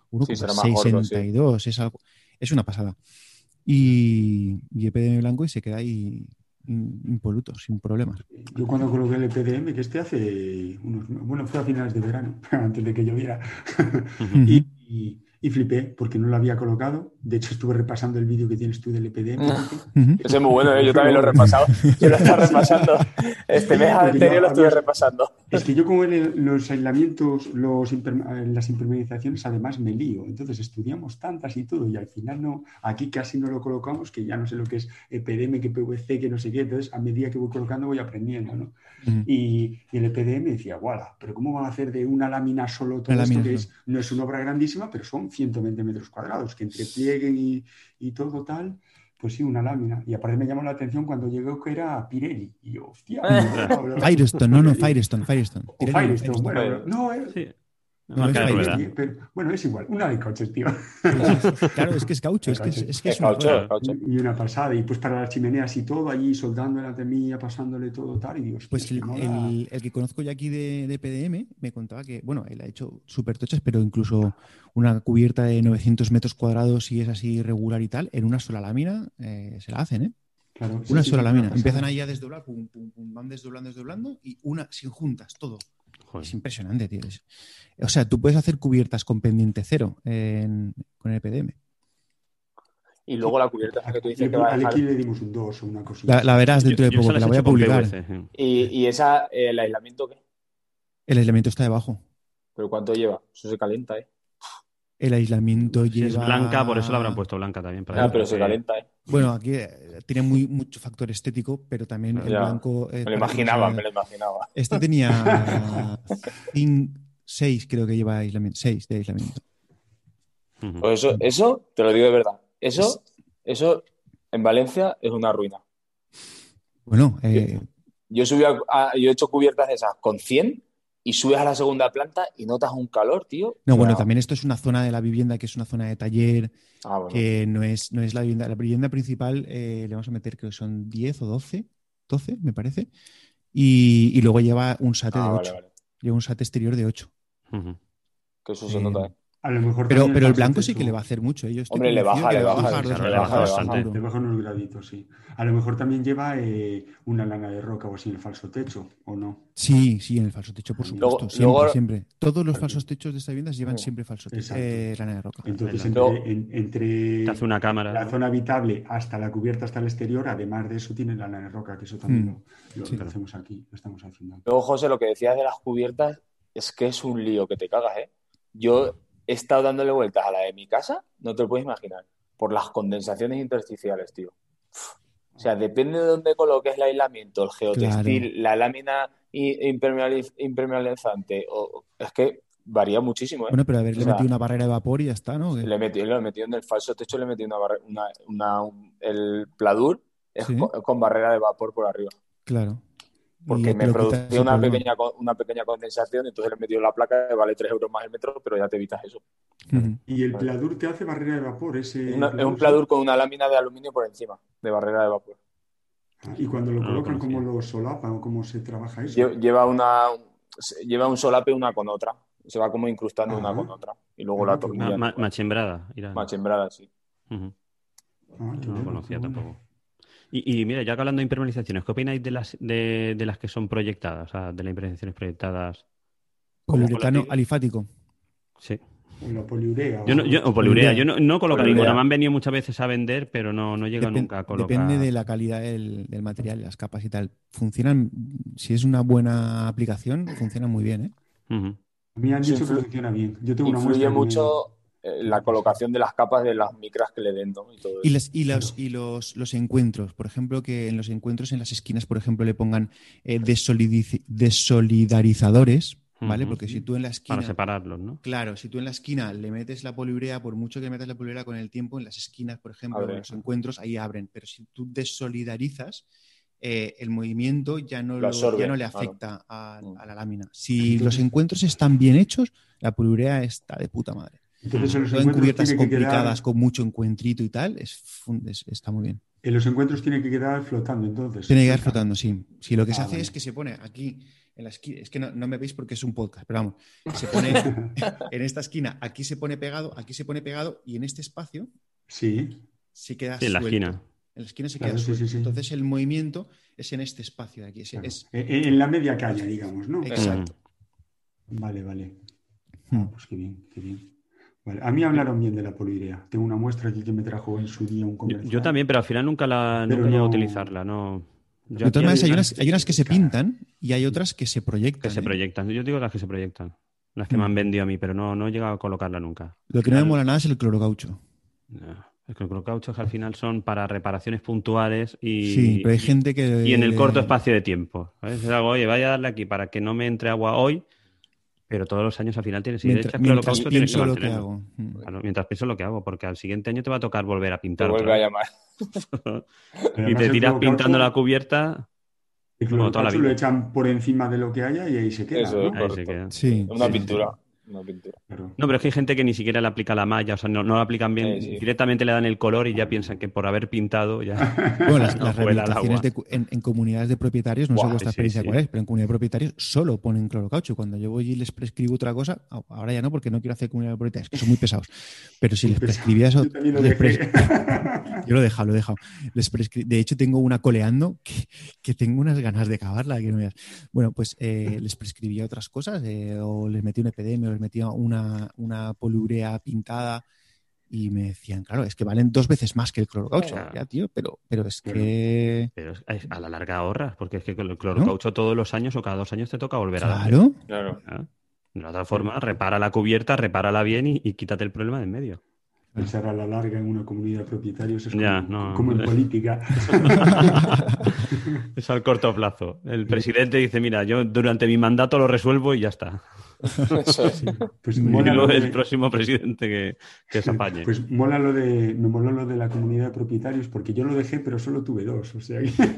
1,662. Es una pasada. Y EPDM blanco y se queda ahí impoluto, sin problemas. Yo cuando coloqué el EPDM, que fue a finales de verano, antes de que lloviera, Y flipé porque no lo había colocado. De hecho, estuve repasando el vídeo que tienes tú del EPDM. Ese es muy bueno, yo también lo he repasado. Yo lo estaba repasando. Este mes anterior lo estuve repasando. Es que yo como en los aislamientos, las impermeabilizaciones, además me lío. Entonces estudiamos tantas y todo y al final no, aquí casi no lo colocamos, que ya no sé lo que es EPDM, que PVC, que no sé qué. Entonces a medida que voy colocando voy aprendiendo, ¿no? Y el EPDM decía, guau, pero ¿cómo van a hacer de una lámina solo todo esto? Que no es una obra grandísima, pero son 120 metros cuadrados, que entre plieguen y todo tal, pues sí, una lámina. Y aparte me llamó la atención cuando llegó que era Pirelli. Y yo, hostia. Firestone, Firestone. O Firestone, bueno, no, sí. No, es Pirelli, pero, bueno, es igual, una de coches, tío. Claro, es que es caucho, es caucho. Y una pasada, y pues para las chimeneas y todo, allí soldando delante mía, pasándole todo tal, y Dios. Pues el que conozco yo aquí de PDM me contaba que, bueno, él ha hecho súper tochas, pero incluso una cubierta de 900 metros cuadrados, si es así regular y tal, en una sola lámina se la hacen, ¿eh? Claro, una sola lámina. Empiezan ahí a desdoblar, pum, pum, pum, van desdoblando, y una sin juntas, todo. Joder. Es impresionante, tío. O sea, tú puedes hacer cubiertas con pendiente cero con el PDM. Y luego la cubierta que tú dices que va a dejar... Aquí le dimos un 2 o una cosita. La verás dentro de poco, que la voy a publicar. ¿Y esa, el aislamiento qué? El aislamiento está debajo. ¿Pero cuánto lleva? Eso se calienta, ¿eh? El aislamiento si lleva... es blanca, por eso la habrán puesto blanca también. Pero se calienta, ¿eh? Bueno, aquí tiene mucho factor estético, pero también el blanco... me lo imaginaba. Este tenía 6, creo que lleva aislamiento. 6 de aislamiento. Pues eso, te lo digo de verdad. Eso en Valencia es una ruina. Bueno, yo he hecho cubiertas de esas con 100 y subes a la segunda planta y notas un calor, tío. No, bueno, también esto es una zona de la vivienda que es una zona de taller, que no es la vivienda. La vivienda principal le vamos a meter, creo que son 10 o 12, me parece, y luego lleva un SAT de 8. Vale. Lleva un SAT exterior de 8. Que eso se nota, ¿eh? A lo mejor pero el blanco sí que le va a hacer mucho. Hombre, le baja bastante. Le baja unos graditos, sí. A lo mejor también lleva una lana de roca o así en el falso techo, ¿o no? Sí, en el falso techo, por supuesto. Siempre. Todos los falsos techos de estas viviendas llevan siempre falso techo, lana de roca. Entonces, entre te hace una cámara, la zona habitable hasta la cubierta, hasta el exterior, además de eso, tiene la lana de roca, que eso también lo hacemos aquí, lo estamos haciendo. Luego, José, lo que decías de las cubiertas es que es un lío que te cagas, ¿eh? Yo he estado dándole vueltas a la de mi casa, no te lo puedes imaginar, por las condensaciones intersticiales, tío. O sea, depende de dónde coloques el aislamiento, el geotextil, la lámina impermeabilizante, es que varía muchísimo, ¿eh? Bueno, pero haberle metido una barrera de vapor y ya está, ¿no? Lo he metido en el falso techo, le he metido el pladur con barrera de vapor por arriba. Claro. Porque me producía una pequeña condensación, entonces le he metido la placa que vale 3 euros más el metro, pero ya te evitas eso. ¿Y el pladur te hace barrera de vapor? Es un pladur con una lámina de aluminio por encima, de barrera de vapor. ¿Y cuando lo colocan, cómo lo solapan o cómo se trabaja eso? Lleva un solape una con otra. Se va como incrustando una con otra. Y luego la atornillan. Machembrada. Machembrada, sí. No lo conocía tampoco. Y mira, ya que hablando de impermeabilizaciones, ¿qué opináis de las que son proyectadas? O sea, de las impermeabilizaciones proyectadas. Poliuretano alifático. Sí. O la poliurea. Yo no colocaría. Bueno, me han venido muchas veces a vender, pero no llego nunca a colocar. Depende de la calidad del material, las capas y tal. Funcionan, si es una buena aplicación, funcionan muy bien, ¿eh? A mí han dicho que funciona bien. Yo tengo influye mucho la colocación de las capas de las micras que le den, ¿no? Y los encuentros, por ejemplo, que en los encuentros en las esquinas, por ejemplo, le pongan desolidarizadores, ¿vale? Porque si tú en la esquina... Para separarlos, ¿no? Claro, si tú en la esquina le metes la poliurea, por mucho que metas la poliurea con el tiempo, en las esquinas, por ejemplo, en los encuentros, ahí abren. Pero si tú desolidarizas, el movimiento ya no le afecta a la lámina. Si los encuentros están bien hechos, la poliurea está de puta madre. Entonces, en cubiertas complicadas con mucho encuentrito y tal, está muy bien. En los encuentros tiene que quedar flotando, entonces. Tiene que quedar flotando, sí. Si lo que se hace es que se pone aquí en la esquina, es que no me veis porque es un podcast, pero vamos, se pone en esta esquina, aquí se pone pegado y en este espacio se queda suelto. En la esquina. En la esquina se queda suelto. Sí. Entonces el movimiento es en este espacio de aquí. En la media caña, digamos, ¿no? Exacto. Vale. Pues qué bien. Vale. A mí hablaron bien de la poliurea. Tengo una muestra aquí que me trajo en su día un comercial. Yo también, pero al final nunca llegué a utilizarla. No. De todas maneras, hay unas que se pintan y hay otras que se proyectan. Que se proyectan. Yo digo las que se proyectan. Las que me han vendido a mí, pero no he llegado a colocarla nunca. Lo que no me mola nada es el clorocaucho. No. El clorocaucho al final son para reparaciones puntuales y... Sí, pero hay gente que... Y en el corto espacio de tiempo. ¿Sabes? Es algo, oye, vaya a darle aquí para que no me entre agua hoy, pero todos los años al final tienes... Mientras pienso lo que hago. Claro, mientras pienso lo que hago, porque al siguiente año te va a tocar volver a pintar. Te vuelve a llamar. Y te tiras pintando la cubierta... El clorocaucho lo echan por encima de lo que haya y ahí se queda. Eso, ¿no? Ahí se queda. Sí. Una pintura. Claro. No, pero es que hay gente que ni siquiera le aplica la malla, o sea, no lo aplican bien, directamente le dan el color y ya piensan que por haber pintado ya... Bueno, las rehabilitaciones en comunidades de propietarios, no sé vuestra experiencia cuál es, pero en comunidades de propietarios solo ponen clorocaucho. Cuando yo voy y les prescribo otra cosa, ahora ya no, porque no quiero hacer comunidades de propietarios, que son muy pesados, pero si les prescribía eso... Yo lo he dejado. De hecho, tengo una coleando que tengo unas ganas de acabarla. Que no veas. Bueno, pues les prescribía otras cosas, o les metí un EPDM, o les metía una poliurea pintada y me decían, claro, es que valen 2 veces más que el clorocaucho. Ya, tío, pero es que... Pero a la larga ahorras, porque es que con el clorocaucho todos los años o cada 2 años te toca volver a darle. Claro. De la otra forma, repara la cubierta, repárala bien y quítate el problema de en medio. Pensar a la larga en una comunidad de propietarios es no. como en política. Es al corto plazo. El presidente dice, mira, yo durante mi mandato lo resuelvo y ya está. Eso es. Pues el próximo presidente que se apañe. Pues me moló lo de la comunidad de propietarios, porque yo lo dejé, pero solo tuve 2. O sea,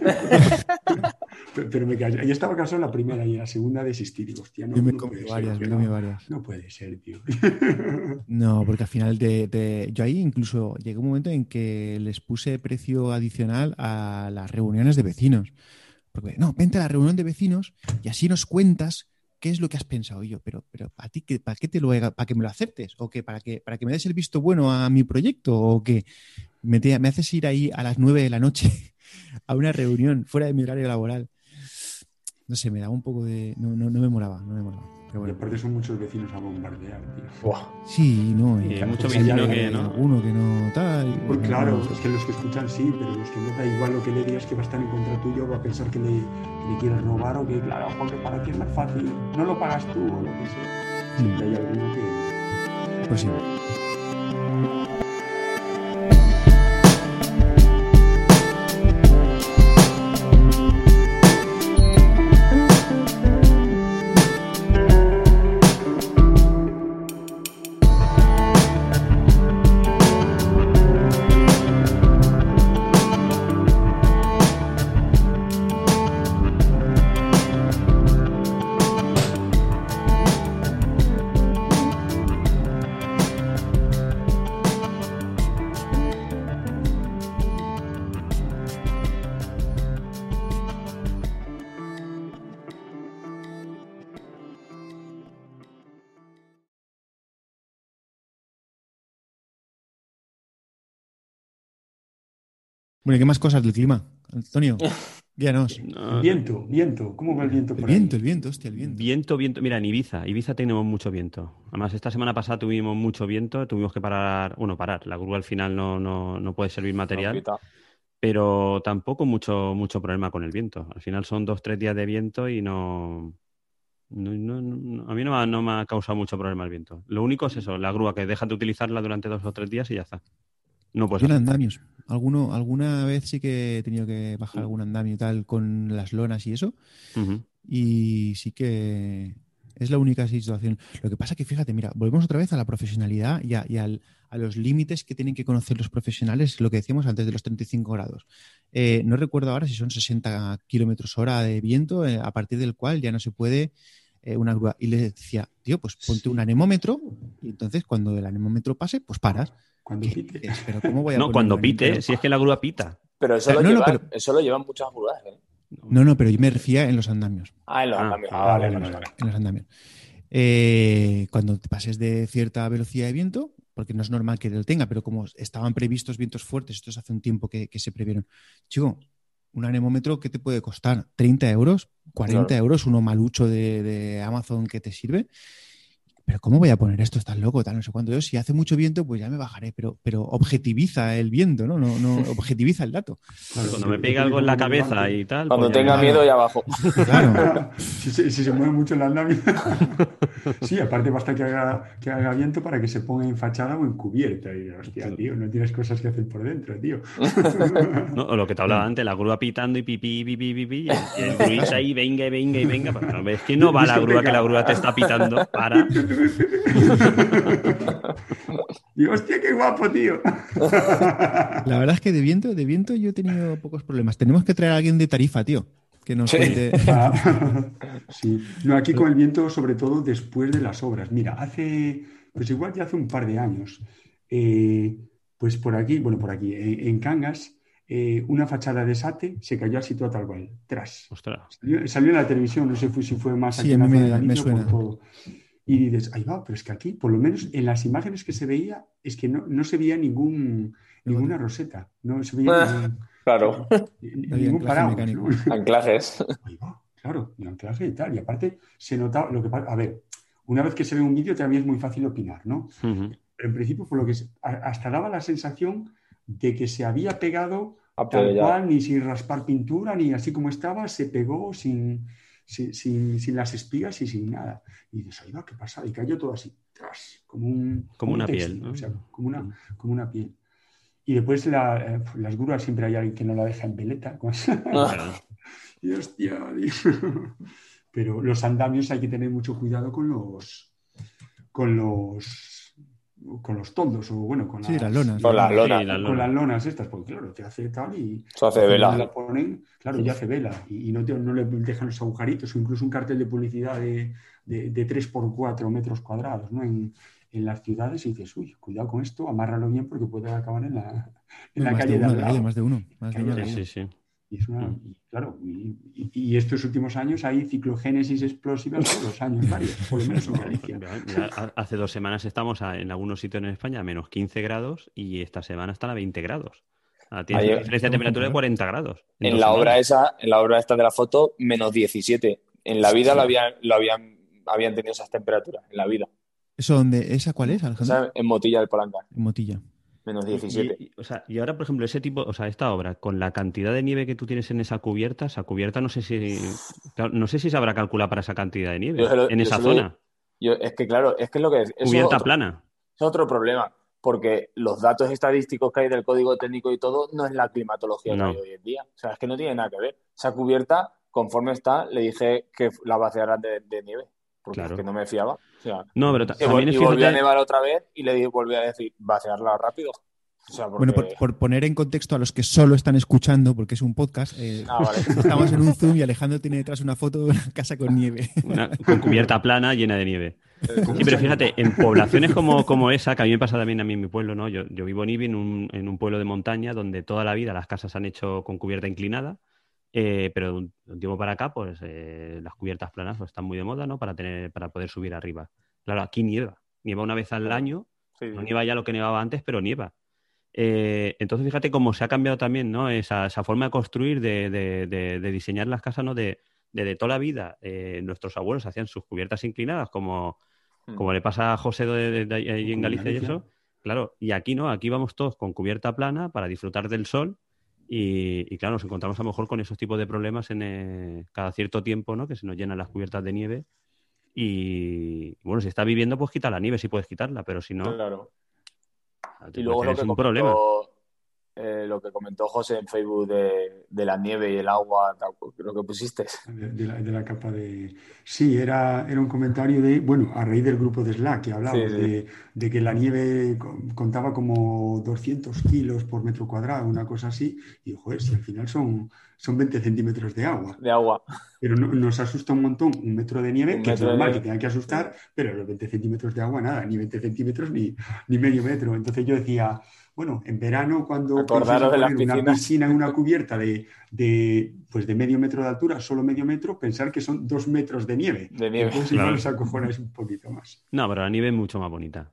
pero me casé. Yo estaba casado en la primera y en la segunda desistí. Digo, hostia, no. Yo me comí varias. No puede ser, tío. No, porque al final yo ahí incluso llegué un momento en que les puse precio adicional a las reuniones de vecinos. Porque, no, vente a la reunión de vecinos y así nos cuentas qué es lo que has pensado. Y yo, pero ¿a ti para qué te lo haga? ¿Para que me lo aceptes? ¿O qué? ¿Para que me des el visto bueno a mi proyecto? ¿O qué? ¿Me haces ir ahí a las 9 de la noche a una reunión fuera de mi horario laboral? No sé, me daba un poco de... No me molaba. Pero bueno. Y aparte son muchos vecinos a bombardear, tío. Sí, no. Y hay muchos vecinos que no. Uno que no tal. Pues claro, es que los que escuchan sí, pero los que no da igual lo que le digas que va a estar en contra tuyo, va a pensar que le quieres robar o que, claro, porque para ti es más fácil, no lo pagas tú o lo que sea. Siempre hay alguno que... Pues sí. Bueno, ¿y qué más cosas del clima? Antonio, guíanos. Viento. ¿Cómo va el viento por ahí? El viento. Viento. Mira, en Ibiza tenemos mucho viento. Además, esta semana pasada tuvimos mucho viento, tuvimos que parar. La grúa al final no puede servir material, pero tampoco mucho problema con el viento. Al final son 2-3 días de viento y no, a mí no me ha causado mucho problema el viento. Lo único es eso, la grúa, que dejas de utilizarla durante 2 o 3 días y ya está. No puedes hacer. Andamios. Alguna vez sí que he tenido que bajar algún andamio y tal con las lonas y eso. Uh-huh. Y sí que es la única situación. Lo que pasa es que, fíjate, mira, volvemos otra vez a la profesionalidad y a los límites que tienen que conocer los profesionales, lo que decíamos antes de los 35 grados. No recuerdo ahora si son 60 kilómetros hora de viento, a partir del cual ya no se puede una grúa. Y le decía, tío, pues ponte un anemómetro y entonces cuando el anemómetro pase, pues paras. Cuando pite. Pero ¿cómo voy a cuando pite, si es que la grúa pita. Pero eso lo llevan muchas grúas, ¿eh? No, pero yo me refería en los andamios. En los andamios. Vale. En los andamios. Cuando te pases de cierta velocidad de viento, porque no es normal que lo tenga, pero como estaban previstos vientos fuertes, esto es hace un tiempo que se previeron. Chico, un anemómetro, ¿qué te puede costar? ¿30 euros? ¿40 euros? Uno malucho de Amazon que te sirve. pero ¿cómo voy a poner esto? Estás loco, tal, no sé cuánto. Yo, si hace mucho viento, pues ya me bajaré, pero objetiviza el viento, ¿no? No objetiviza el dato. Claro, cuando me pega algo en la cabeza y tal... Cuando pues tenga miedo, ya abajo. Claro. Si se mueve mucho las láminas. Sí, aparte basta que haga viento para que se ponga en fachada o en cubierta. Y hostia, tío, no tienes cosas que hacer por dentro, tío. No, o lo que te hablaba antes, la grúa pitando y pipí, y el gruita ahí, venga. Pero es que no va la grúa, que la grúa te está pitando. Para. Y hostia, qué guapo, tío. La verdad es que de viento yo he tenido pocos problemas. Tenemos que traer a alguien de Tarifa, tío, que nos cuente. Sí. No, aquí con el viento, sobre todo después de las obras. Mira, pues igual ya hace un par de años, pues por aquí, en Cangas, una fachada de SATE se cayó así toda tal cual, tras. Ostras. Salió en la televisión, no sé si fue más aquí Sí, en a la mí zona de me Galicia, suena. por todo. Y dices, ahí va, pero es que aquí, por lo menos en las imágenes que se veía, es que no se veía ninguna roseta, no se veía Claro. ningún parado, ¿no? Anclajes. Ahí va, claro, y anclaje y tal. Y aparte se notaba lo que pasa. A ver, una vez que se ve un vídeo también es muy fácil opinar, ¿no? Uh-huh. Pero en principio, por lo que hasta daba la sensación de que se había pegado Ah, tal pues ya. cual, ni sin raspar pintura, ni así como estaba, se pegó sin las espigas y sin nada. Y dices, ahí va, ¿qué pasa? Y cayó todo así, tras, como una un textil, piel, ¿no? O sea, como una piel. Y después las grúas siempre hay alguien que no la deja en veleta. Y hostia, tío. Pero los andamios hay que tener mucho cuidado con los toldos, o bueno, con Sí, las lonas. Con las lonas. Sí, las con las lonas estas, porque claro, te hace tal y Eso hace vela. la ponen, claro, ya hace vela y no le dejan los agujeritos, o incluso un cartel de publicidad de 3x4 metros cuadrados, ¿no? En las ciudades, y dices, uy, cuidado con esto, amárralo bien porque puede acabar en la calle de al lado. Más de uno. Sí. Y claro, y estos últimos años hay ciclogénesis explosivas todos los años, varios, por lo menos en Galicia. Ya hace 2 semanas estamos en algunos sitios en España a menos 15 grados y esta semana están a 20 grados. Tiene una diferencia de temperatura de 40 grados. En la obra esta de la foto, menos 17. En la vida habían tenido esas temperaturas, en la vida. ¿Esa cuál es, Alejandro? O sea, en Motilla del Polancar. En Motilla. Menos 17. Y ahora, por ejemplo, esta obra, con la cantidad de nieve que tú tienes en esa cubierta no sé si se habrá calculado para esa cantidad de nieve en esa zona. Es que es lo que es. Cubierta plana. Es otro problema, porque los datos estadísticos que hay del código técnico y todo no es la climatología que hay hoy en día. O sea, es que no tiene nada que ver. Esa cubierta, conforme está, le dije que la vaciaran de nieve. Porque es que no me fiaba. O sea, no, pero también y volvió a nevar otra vez y le volví a decir, vaciarla rápido. O sea, porque... Bueno, por poner en contexto a los que solo están escuchando, porque es un podcast, vale. Estamos en un Zoom y Alejandro tiene detrás una foto de una casa con nieve. Con cubierta plana llena de nieve. Sí, pero fíjate, en poblaciones como esa, que a mí me pasa también en mi pueblo, ¿no? Yo vivo en Ibi, en un pueblo de montaña donde toda la vida las casas se han hecho con cubierta inclinada. Pero de un tiempo para acá, pues las cubiertas planas están muy de moda, ¿no? Para poder subir arriba. Claro, aquí nieva una vez al año, sí. No nieva ya lo que nevaba antes, pero nieva. Entonces, fíjate cómo se ha cambiado también, ¿no? Esa forma de construir, de diseñar las casas, ¿no? De toda la vida, nuestros abuelos hacían sus cubiertas inclinadas, como le pasa a José de ahí en Galicia y eso. Claro, y aquí no, aquí vamos todos con cubierta plana para disfrutar del sol. Y claro, nos encontramos a lo mejor con esos tipos de problemas cada cierto tiempo, ¿no? Que se nos llenan las cubiertas de nieve y bueno, si está viviendo, pues quita la nieve si puedes quitarla, pero si no... Claro. Y luego es un problema. Lo que comentó José en Facebook de la nieve y el agua, creo que pusiste. De la capa de... Sí, era un comentario a raíz del grupo de Slack que hablaba de que la nieve contaba como 200 kilos por metro cuadrado, una cosa así, y joder, si al final son 20 centímetros de agua. De agua. Pero nos asusta un montón un metro de nieve, que es normal que tenga que asustar, pero los 20 centímetros de agua nada, ni 20 centímetros ni medio metro. Entonces yo decía... Bueno, en verano, cuando poner una piscina en una cubierta de medio metro de altura, solo medio metro, pensar que son 2 metros de nieve. Entonces igual os acojonáis un poquito más. No, pero la nieve es mucho más bonita.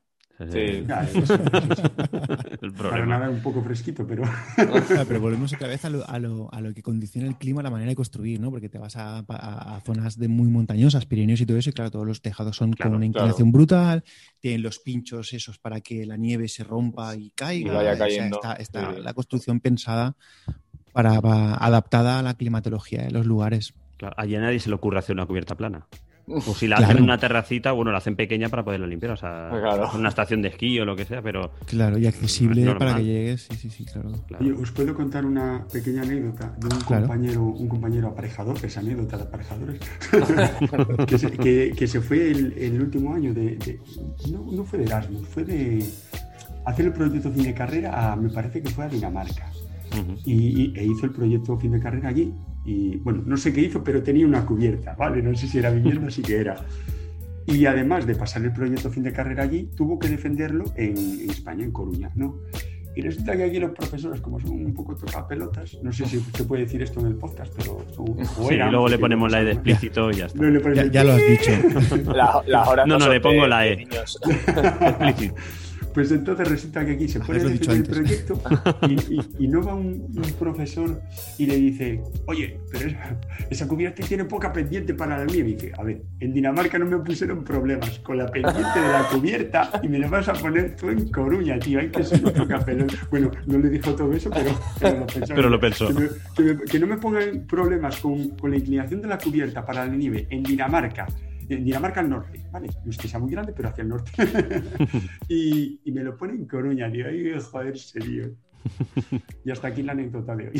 Sí. Claro, El para problema. nada un poco fresquito, pero... Claro, pero volvemos otra vez a lo que condiciona el clima, la manera de construir, ¿no? Porque te vas a zonas muy montañosas, Pirineos y todo eso, y claro, todos los tejados son con una inclinación brutal, tienen los pinchos esos para que la nieve se rompa y caiga. Y vaya O sea, cayendo. está Sí. la construcción pensada adaptada a la climatología de los lugares. Claro, allí a nadie se le ocurre hacer una cubierta plana. O si la Claro. hacen en una terracita, bueno, la hacen pequeña para poderla limpiar. O sea, Claro. una estación de esquí o lo que sea, pero... Claro, y accesible Es normal. para que llegues. Sí, claro. Claro. Oye, os puedo contar una pequeña anécdota de un compañero aparejador, que es anécdota de aparejadores, que se fue el último año no fue de Erasmus, fue de hacer el proyecto fin de carrera me parece que fue a Dinamarca. Uh-huh. E hizo el proyecto fin de carrera allí y bueno, no sé qué hizo, pero tenía una cubierta, ¿vale? No sé si era vivienda, sí que era. Y además de pasar el proyecto fin de carrera allí, tuvo que defenderlo en España, en Coruña, ¿no? Y resulta que aquí los profesores, como son un poco tocapelotas, no sé si se puede decir esto en el podcast, pero son... Sí, luego le ponemos la E de explícito y ya está. Ya lo has dicho. Las horas No, son le pongo de la E. niños. Explícito. Pues entonces resulta que aquí se pone a Haberlo dicho defender el proyecto y no va un profesor y le dice, oye, pero esa cubierta tiene poca pendiente para la nieve. Y dice, a ver, en Dinamarca no me pusieron problemas con la pendiente de la cubierta y me la vas a poner tú en Coruña, tío. Hay que ser un tocapelón. Bueno, no le dijo todo eso, pero lo pensó. Pero lo pensó. Que no me pongan problemas con la inclinación de la cubierta para la nieve en Dinamarca al norte, ¿vale? No es que sea muy grande, pero hacia el norte. y me lo pone en Coruña, tío. Ay, joder, serio. Y hasta aquí la anécdota de hoy.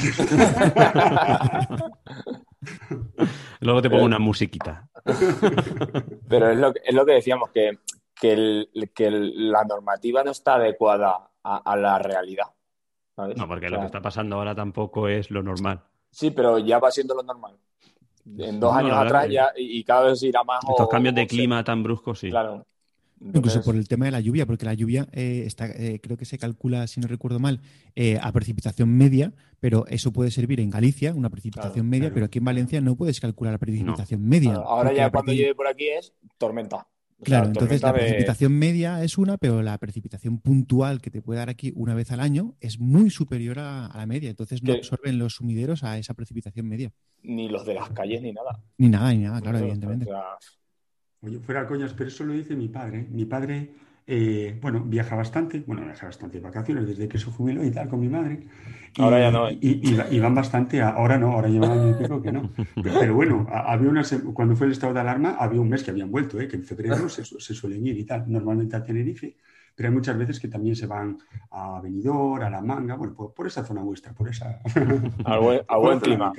Luego te pongo una musiquita. Pero es lo que decíamos, que la normativa no está adecuada a la realidad, ¿sabes? No, porque lo que está pasando ahora tampoco es lo normal. Sí, pero ya va siendo lo normal. En 2 años la verdad atrás que ya, y cada vez irá más. Estos cambios de clima tan bruscos, sí. Claro. Incluso por el tema de la lluvia, porque la lluvia creo que se calcula, si no recuerdo mal, a precipitación media, pero eso puede servir en Galicia, una precipitación media, pero aquí en Valencia no puedes calcular la precipitación media. Ahora ya cuando llueve por aquí es tormenta. Claro, entonces la precipitación media es una, pero la precipitación puntual que te puede dar aquí una vez al año es muy superior a la media. Entonces no absorben los sumideros a esa precipitación media. Ni los de las calles ni nada. Ni nada, claro, evidentemente. Oye, fuera coñas, pero eso lo dice mi padre. Mi padre, viaja bastante de vacaciones desde que se jubiló y tal con mi madre. Ahora ya no. Y van bastante, ahora no, ahora llevan año y pico que no. Pero bueno, cuando fue el estado de alarma, había un mes que habían vuelto, que en febrero se suelen ir y tal, normalmente a Tenerife. Pero hay muchas veces que también se van a Benidorm, a La Manga, bueno, por esa zona vuestra, por esa... a buen clima.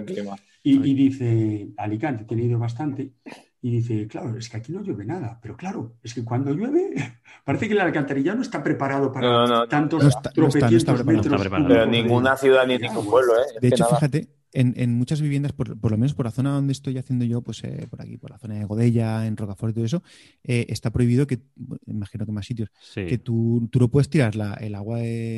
Y dice, Alicante, que he ido bastante, y dice, claro, es que aquí no llueve nada, pero claro, es que cuando llueve, parece que el alcantarillado no está preparado para tantos tropecientos metros. Pero ninguna ciudad ni ningún pueblo, ¿eh? De hecho, fíjate, en muchas viviendas, por lo menos por la zona donde estoy haciendo yo, pues por aquí, por la zona de Godella, en Rocafort y todo eso, está prohibido que, imagino que más sitios, que tú no puedes tirar el agua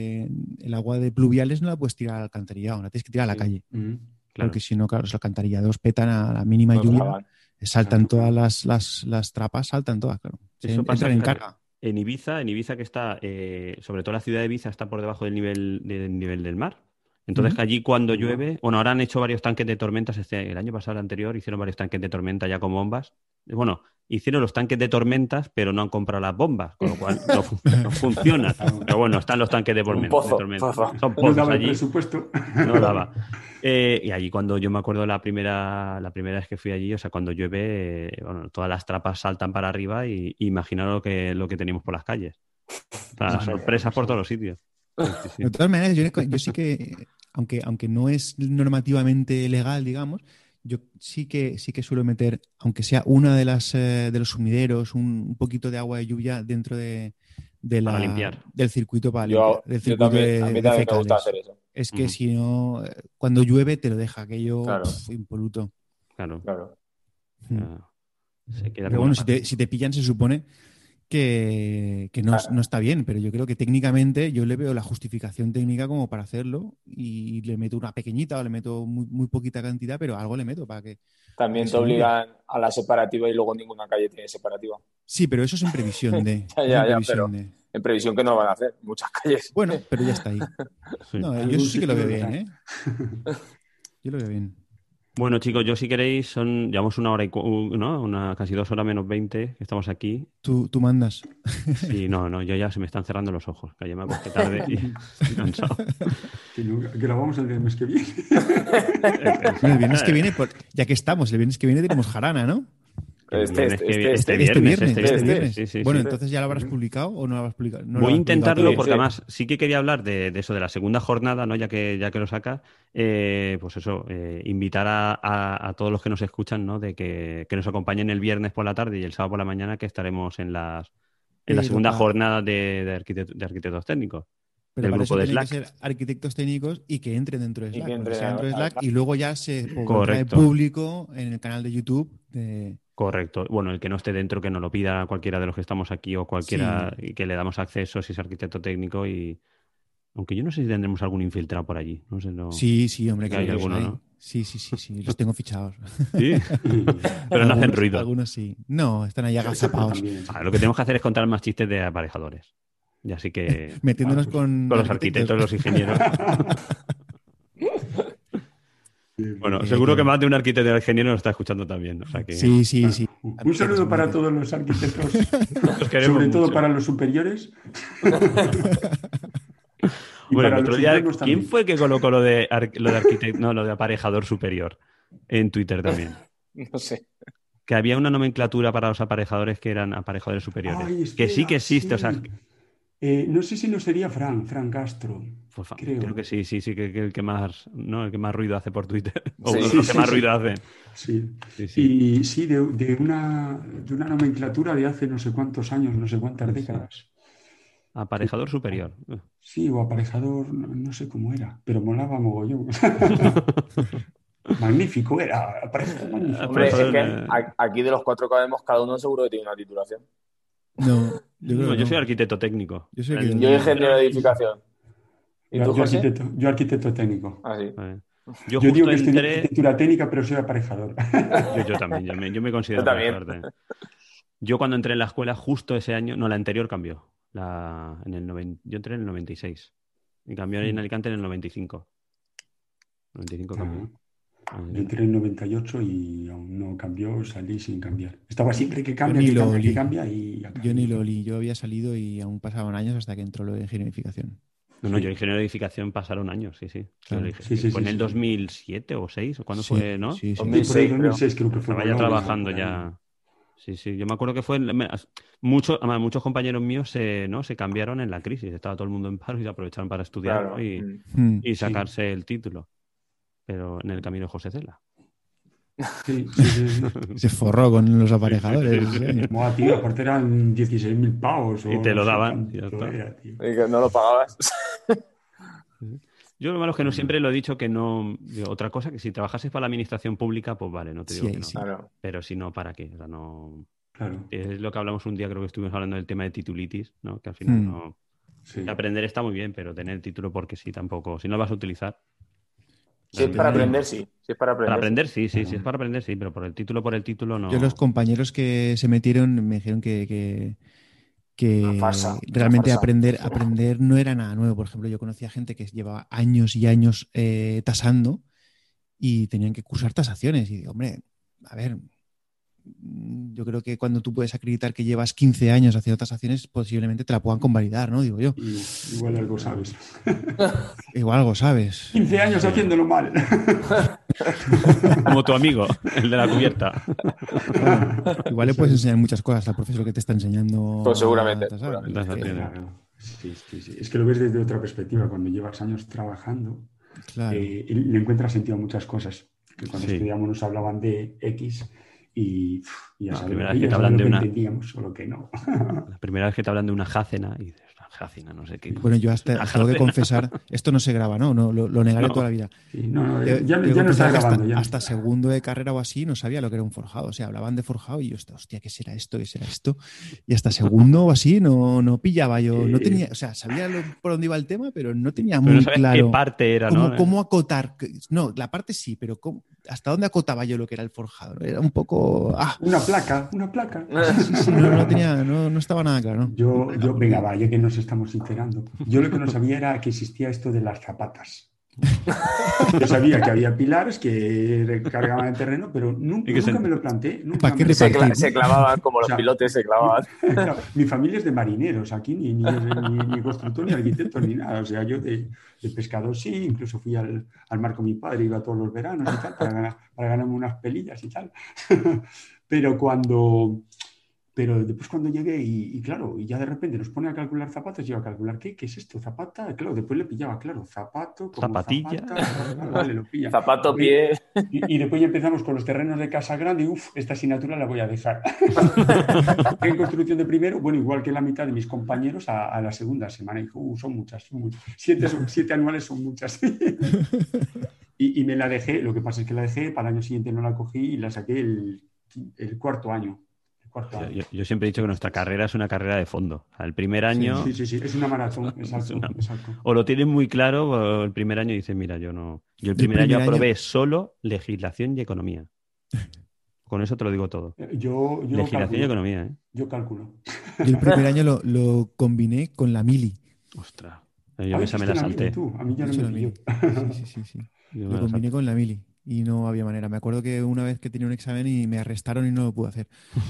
de pluviales, no la puedes tirar al alcantarillado, la tienes que tirar a la calle. Claro. Porque si no, claro, los alcantarillados petan a la mínima lluvia, saltan todas las trapas, saltan todas, claro. Eso pasa en carga. En Ibiza que está, sobre todo la ciudad de Ibiza está por debajo del nivel del mar. Entonces allí cuando llueve, bueno, ahora han hecho varios tanques de tormentas, el año pasado, el anterior, hicieron varios tanques de tormenta ya con bombas. Bueno, hicieron los tanques de tormentas, pero no han comprado las bombas, con lo cual no funcionan. Pero bueno, están los tanques de tormenta. Son pozos no daba allí. El presupuesto. No daba. Y allí cuando yo me acuerdo la primera vez que fui allí, o sea, cuando llueve, todas las trapas saltan para arriba y imaginaros lo que tenemos por las calles. O sea, sorpresas por todos los sitios. Sí. De todas maneras, yo sí que, aunque no es normativamente legal, digamos, yo sí que suelo meter, aunque sea una de los sumideros, un poquito de agua de lluvia dentro del circuito para limpiar. Del circuito a mí también me gusta hacer eso. Es que si no, cuando llueve te lo deja aquello impoluto. Claro. Pero bueno, si te pillan, se supone que no está bien, pero yo creo que técnicamente yo le veo la justificación técnica como para hacerlo y le meto una pequeñita o le meto muy, muy poquita cantidad, pero algo le meto para que... También te obligan a la separativa y luego ninguna calle tiene separativa. Sí, pero eso es en previsión de... pero en previsión que no lo van a hacer muchas calles. Bueno, pero ya está ahí. Sí. No, yo eso sí que lo veo bien, ¿eh? Yo lo veo bien. Bueno, chicos, yo si queréis, llevamos 1 hora y casi 2 horas menos 20 que estamos aquí. Tú mandas. Sí, no, yo ya se me están cerrando los ojos, que ayer me acosté tarde y estoy cansado. Que grabamos el viernes que viene. El viernes que viene, ya que estamos, el viernes que viene tenemos jarana, ¿no? Este viernes. Sí, bueno, entonces ya lo habrás publicado o no lo habrás publicado. Voy a intentarlo porque además sí que quería hablar de eso, de la segunda jornada, ¿no? Ya que lo sacas, pues eso, invitar a todos los que nos escuchan, ¿no? De que nos acompañen el viernes por la tarde y el sábado por la mañana, que estaremos en la segunda jornada de arquitectos técnicos. Pero para eso tienen que ser arquitectos técnicos y que entren dentro de Slack, y luego ya se pondrá en público en el canal de YouTube. Correcto. Bueno, el que no esté dentro, que nos lo pida cualquiera de los que estamos aquí o cualquiera, y que le damos acceso si es arquitecto técnico. Y aunque yo no sé si tendremos algún infiltrado por allí. No sé, Sí, hombre, que hay alguno, ¿no? Sí, los tengo fichados. ¿Sí? Pero no hacen ruido. Algunos sí. No, están ahí agazapados. Lo que tenemos que hacer es contar más chistes de aparejadores. Y así que... Metiéndonos con los arquitectos, los ingenieros. Bueno, seguro que más de un arquitecto o ingeniero nos está escuchando también. O sea que... Sí. Un saludo para todos los arquitectos, sobre todo para los superiores. Bueno, el otro día, ¿quién fue el que colocó lo de arquitecto, no, lo de aparejador superior en Twitter también? No sé. Que había una nomenclatura para los aparejadores que eran aparejadores superiores. Ay, espera, que sí que existe, o sea... no sé si no sería Fran Castro. Creo que sí, que el que más, ¿no? El que más ruido hace por Twitter. O sí, los que más ruido hace. Sí. Y sí, de una nomenclatura de hace no sé cuántos años, no sé cuántas décadas. Aparejador superior. Sí, o aparejador, no sé cómo era, pero molaba mogollón. Magnífico era. Aparejador magnífico. Hombre, es que aquí de los 4 que vemos, cada uno seguro que tiene una titulación. No, yo soy arquitecto técnico. Yo ingeniero de edificación. ¿Y tú, José? Yo arquitecto técnico. Ah, sí. Yo digo que estoy en arquitectura técnica, pero soy aparejador. Yo también, yo me considero aparejador. Yo cuando entré en la escuela, justo ese año, no, la anterior cambió. Yo entré en el 96 y cambió en Alicante en el 95. 95 cambió. Yo entré en el 98 y aún no cambió, salí sin cambiar. Estaba siempre que cambia y acá. Yo ni lo olí, yo había salido y aún pasaban años hasta que entró lo de ingeniero de edificación. No, yo ingeniero de edificación pasaron años, sí. Claro. Fue en el 2007 o 6, o cuándo fue, ¿no? Sí. 2006 creo que fue. Estaba ya trabajando ya. Sí, yo me acuerdo que fue... muchos compañeros míos se cambiaron en la crisis. Estaba todo el mundo en paro y se aprovecharon para estudiar, ¿no? y sacarse el título. Pero en el camino de José Cela. Sí. Se forró con los aparejadores. Tío, aparte eran 16.000 pavos. Y te lo daban. Y que no lo pagabas. Yo lo malo es que no siempre lo he dicho que no... Otra cosa, que si trabajases para la administración pública, pues vale, no te digo que no. Sí. Claro. Pero si no, ¿para qué? O sea, no... Claro. Es lo que hablamos un día, creo que estuvimos hablando del tema de titulitis, ¿no? Que al final no... Sí. Aprender está muy bien, pero tener el título porque sí tampoco... Si no lo vas a utilizar... Si es para aprender, sí. Si es para aprender, sí. Si es para aprender, sí, pero por el título no. Yo los compañeros que se metieron me dijeron que realmente aprender no era nada nuevo. Por ejemplo, yo conocía gente que llevaba años y años tasando y tenían que cursar tasaciones. Y digo, hombre, a ver, yo creo que cuando tú puedes acreditar que llevas 15 años haciendo tasaciones, posiblemente te la puedan convalidar, ¿no? Digo yo. Igual algo sabes. Igual algo sabes. 15 años haciéndolo mal. Como tu amigo, el de la cubierta. Bueno, igual le puedes enseñar muchas cosas al profesor que te está enseñando. Pues seguramente. Sí. Es que lo ves desde otra perspectiva. Cuando llevas años trabajando, claro. Le encuentras sentido a muchas cosas. Que cuando estudiamos nos hablaban de X y ya sabes, que te hablan de una... entendíamos o lo que no. La primera vez que te hablan de una jácena y dices, Jacina, no sé qué. Bueno, yo hasta tengo que confesar, esto no se graba, ¿no? Lo negaré toda la vida. Sí, ya no está grabando. Hasta segundo de carrera o así no sabía lo que era un forjado. O sea, hablaban de forjado y yo, hostia, ¿qué será esto? ¿Qué será esto? Y hasta segundo o así no pillaba yo. No tenía, o sea, sabía por dónde iba el tema, pero no tenía muy claro qué parte era, cómo acotar. No, la parte sí, pero ¿hasta dónde acotaba yo lo que era el forjado? Era un poco... Una placa. Sí, no estaba nada claro. Yo venga, vaya que nos estamos enterando. Yo lo que no sabía era que existía esto de las zapatas. Yo sabía que había pilares que cargaban el terreno, pero nunca me lo planteé. Se clavaban como los pilotes se clavaban. Claro, mi familia es de marineros, aquí ni constructor, ni arquitecto, ni nada. O sea, yo de pescador sí, incluso fui al mar con mi padre, iba todos los veranos y tal, para ganarme unas pelillas y tal. Pero después cuando llegué y claro, y ya de repente nos pone a calcular zapatos, yo a calcular, ¿qué es esto? ¿Zapata? Claro, después le pillaba, claro, zapato, como zapatilla, vale, lo pilla. Zapato, pie. Y después ya empezamos con los terrenos de Casa Grande y esta asignatura la voy a dejar. En construcción de primero, bueno, igual que la mitad de mis compañeros a la segunda semana. Y dijo, son muchas. 7 anuales son muchas. Y me la dejé, lo que pasa es que la dejé, para el año siguiente no la cogí y la saqué el cuarto año. Yo siempre he dicho que nuestra carrera es una carrera de fondo. O sea, el primer año... Sí, es una maratón, exacto. O lo tienes muy claro, o el primer año dices, mira, yo no... Yo el primer año aprobé solo legislación y economía. Con eso te lo digo todo. Yo legislación y economía, ¿eh? Yo calculo. Yo el primer año lo combiné con la mili. Ostras. Yo esa me la salté. A mí ya no me pilló. Sí. Lo combiné con la mili. Y no había manera. Me acuerdo que una vez que tenía un examen y me arrestaron y no lo pude hacer.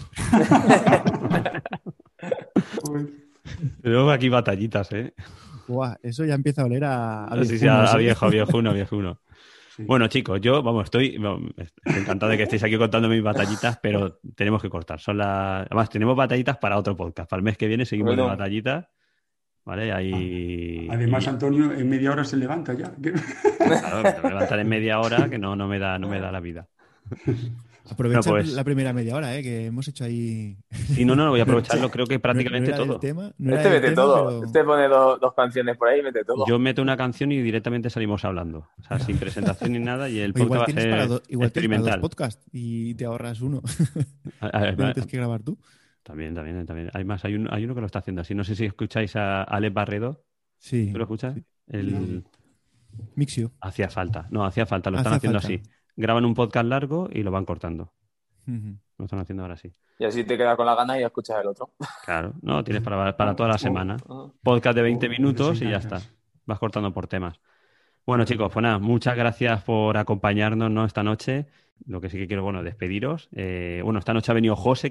Pero aquí batallitas, ¿eh? Buah, eso ya empieza a oler a viejuno. Sí. Bueno, chicos, estoy encantado de que estéis aquí contando mis batallitas, pero tenemos que cortar. Además, tenemos batallitas para otro podcast. Para el mes que viene seguimos de batallitas. ¿Vale? Además, Antonio en media hora se levanta ya. Claro, me tengo que levantar en media hora, que no me da la vida. Aprovecha la primera media hora, que hemos hecho ahí. Sí, no, voy a aprovecharlo, creo que prácticamente todo. Mete todo. Pero... Este pone dos canciones por ahí y mete todo. Yo meto una canción y directamente salimos hablando. O sea, sin presentación ni nada, y el podcast va a ser igual experimental. Tienes para 2 podcasts y te ahorras uno. No tienes que grabar tú. También. Además, hay uno que lo está haciendo así. No sé si escucháis a Alex Barredo. Sí. ¿Tú lo escuchas? Sí. El Mixio. Hacía falta. Lo están haciendo así. Graban un podcast largo y lo van cortando. Lo están haciendo ahora sí. Y así te quedas con la gana y escuchas el otro. Claro. No, tienes para toda la semana. Podcast de 20 minutos y ya está. Vas cortando por temas. Bueno, chicos, pues nada, muchas gracias por acompañarnos, ¿no? Esta noche. Lo que sí que quiero, despediros. Esta noche ha venido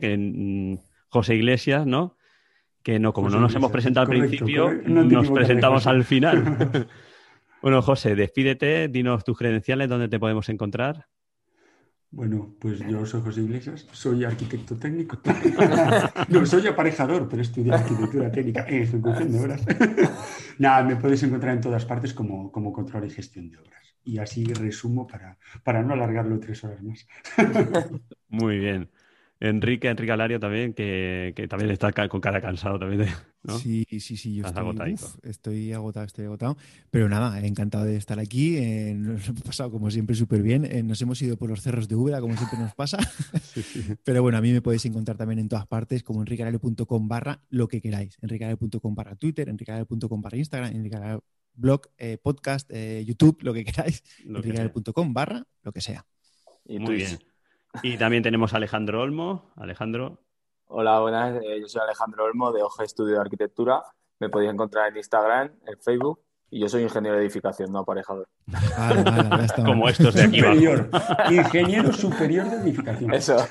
José Iglesias, ¿no? Que no, como José no nos Iglesias, hemos presentado al principio, nos presentamos al final. Bueno, José, despídete, dinos tus credenciales, dónde te podemos encontrar. Bueno, pues yo soy José Iglesias, soy arquitecto técnico. No, soy aparejador, pero estudié arquitectura técnica en ejecución de obras. Nada, me podéis encontrar en todas partes como control y gestión de obras. Y así resumo para no alargarlo 3 horas más. Muy bien. Enrique Alario también, que también está con cara cansado también, ¿no? Sí, yo estoy agotado. Pero nada, encantado de estar aquí. Nos hemos pasado, como siempre, súper bien. Nos hemos ido por los cerros de Úbeda, como siempre nos pasa. Sí. Pero bueno, a mí me podéis encontrar también en todas partes, como enriquealario.com/ lo que queráis. enriquealario.com/ Twitter, enriquealario.com/ Instagram, enriquealario blog, podcast, YouTube, lo que queráis. enriquealario.com/ lo que sea. Muy bien. Y también tenemos a Alejandro Olmo. Alejandro. Hola, buenas. Yo soy Alejandro Olmo de Oje Estudio de Arquitectura. Me podéis encontrar en Instagram, en Facebook. Y yo soy ingeniero de edificación, no aparejador. Vale, como estos de aquí superior. Ingeniero superior de edificación. Eso.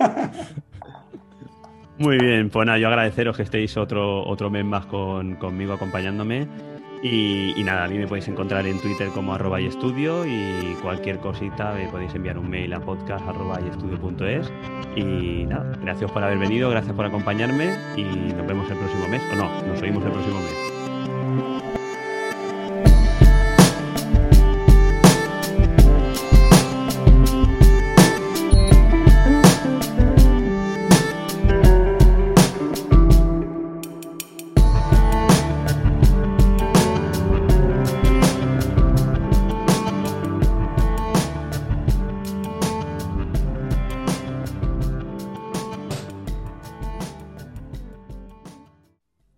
Muy bien, pues nada, yo agradeceros que estéis otro mes más conmigo acompañándome. Y nada, a mí me podéis encontrar en Twitter como @yestudio y cualquier cosita me podéis enviar un mail a podcast@yestudio.es. Y nada, gracias por haber venido, gracias por acompañarme y nos vemos el próximo mes. O no, nos oímos el próximo mes.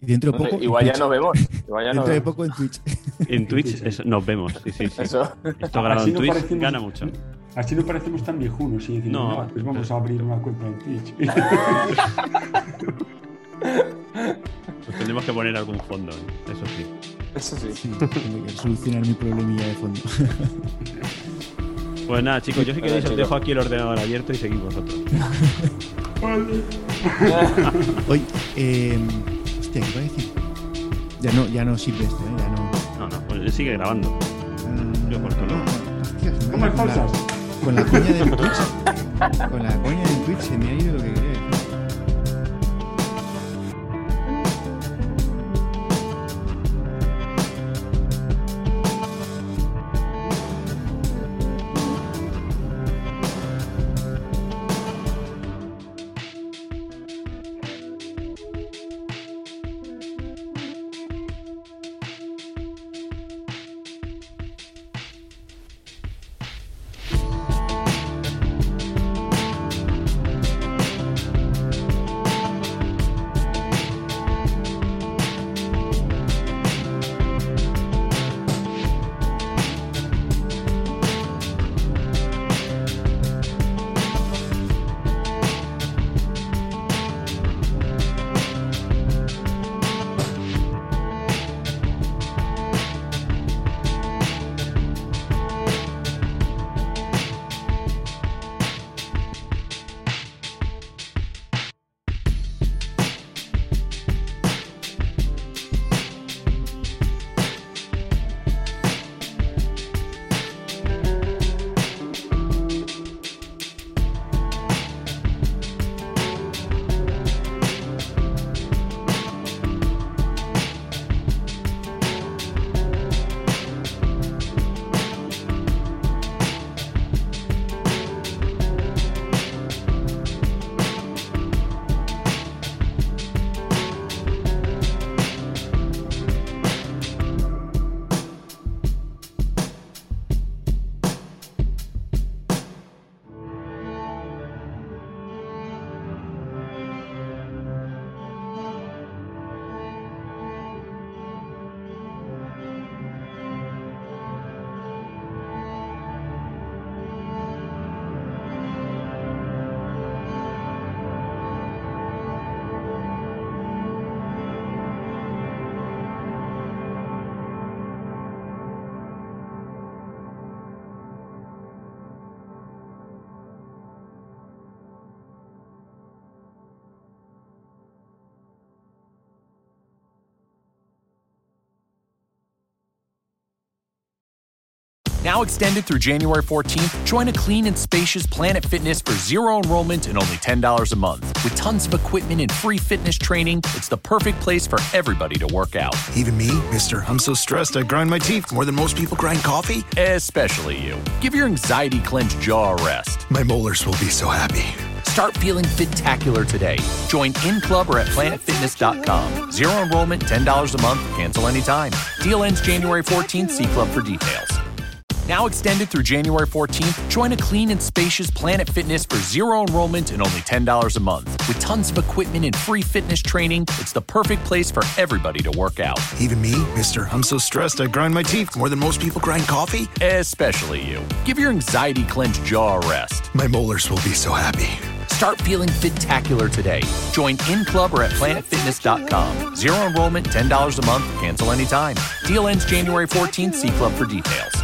Y dentro de poco. Igual ya nos vemos. Dentro de poco en Twitch. En Twitch nos vemos. Sí. Eso. Esto grabado en Twitch gana mucho. Así no parecemos tan viejunos. Y decimos, no, pues vamos a abrir una cuenta en Twitch. Pues tendremos que poner algún fondo, Eso sí. Sí, tengo que solucionar mi problemilla de fondo. Pues nada, chicos, yo si queréis os dejo aquí el ordenador abierto y seguís vosotros. Oye, hostia, ¿qué iba a decir? Ya no sirve esto, ya no. No, pues sigue grabando. Yo corto, ¿no? Hostias, ¿Cómo es falsas? Con la coña del Twitch. Con la coña del Twitch se me ha ido lo que quería decir. Now extended through January 14th, join a clean and spacious Planet Fitness for zero enrollment and only $10 a month. With tons of equipment and free fitness training, it's the perfect place for everybody to work out. Even me, mister. I'm so stressed I grind my teeth more than most people grind coffee. Especially you. Give your anxiety-clenched jaw a rest. My molars will be so happy. Start feeling fit-tacular today. Join in club or at planetfitness.com. Zero enrollment, $10 a month, cancel anytime. Deal ends January 14th. See club for details. Now extended through January 14th, join a clean and spacious Planet Fitness for zero enrollment and only $10 a month. With tons of equipment and free fitness training, it's the perfect place for everybody to work out. Even me, mister. I'm so stressed I grind my teeth more than most people grind coffee. Especially you. Give your anxiety-clenched jaw a rest. My molars will be so happy. Start feeling fit-tacular today. Join in club or at planetfitness.com. Zero enrollment, $10 a month, cancel anytime. Deal ends January 14th. See club for details.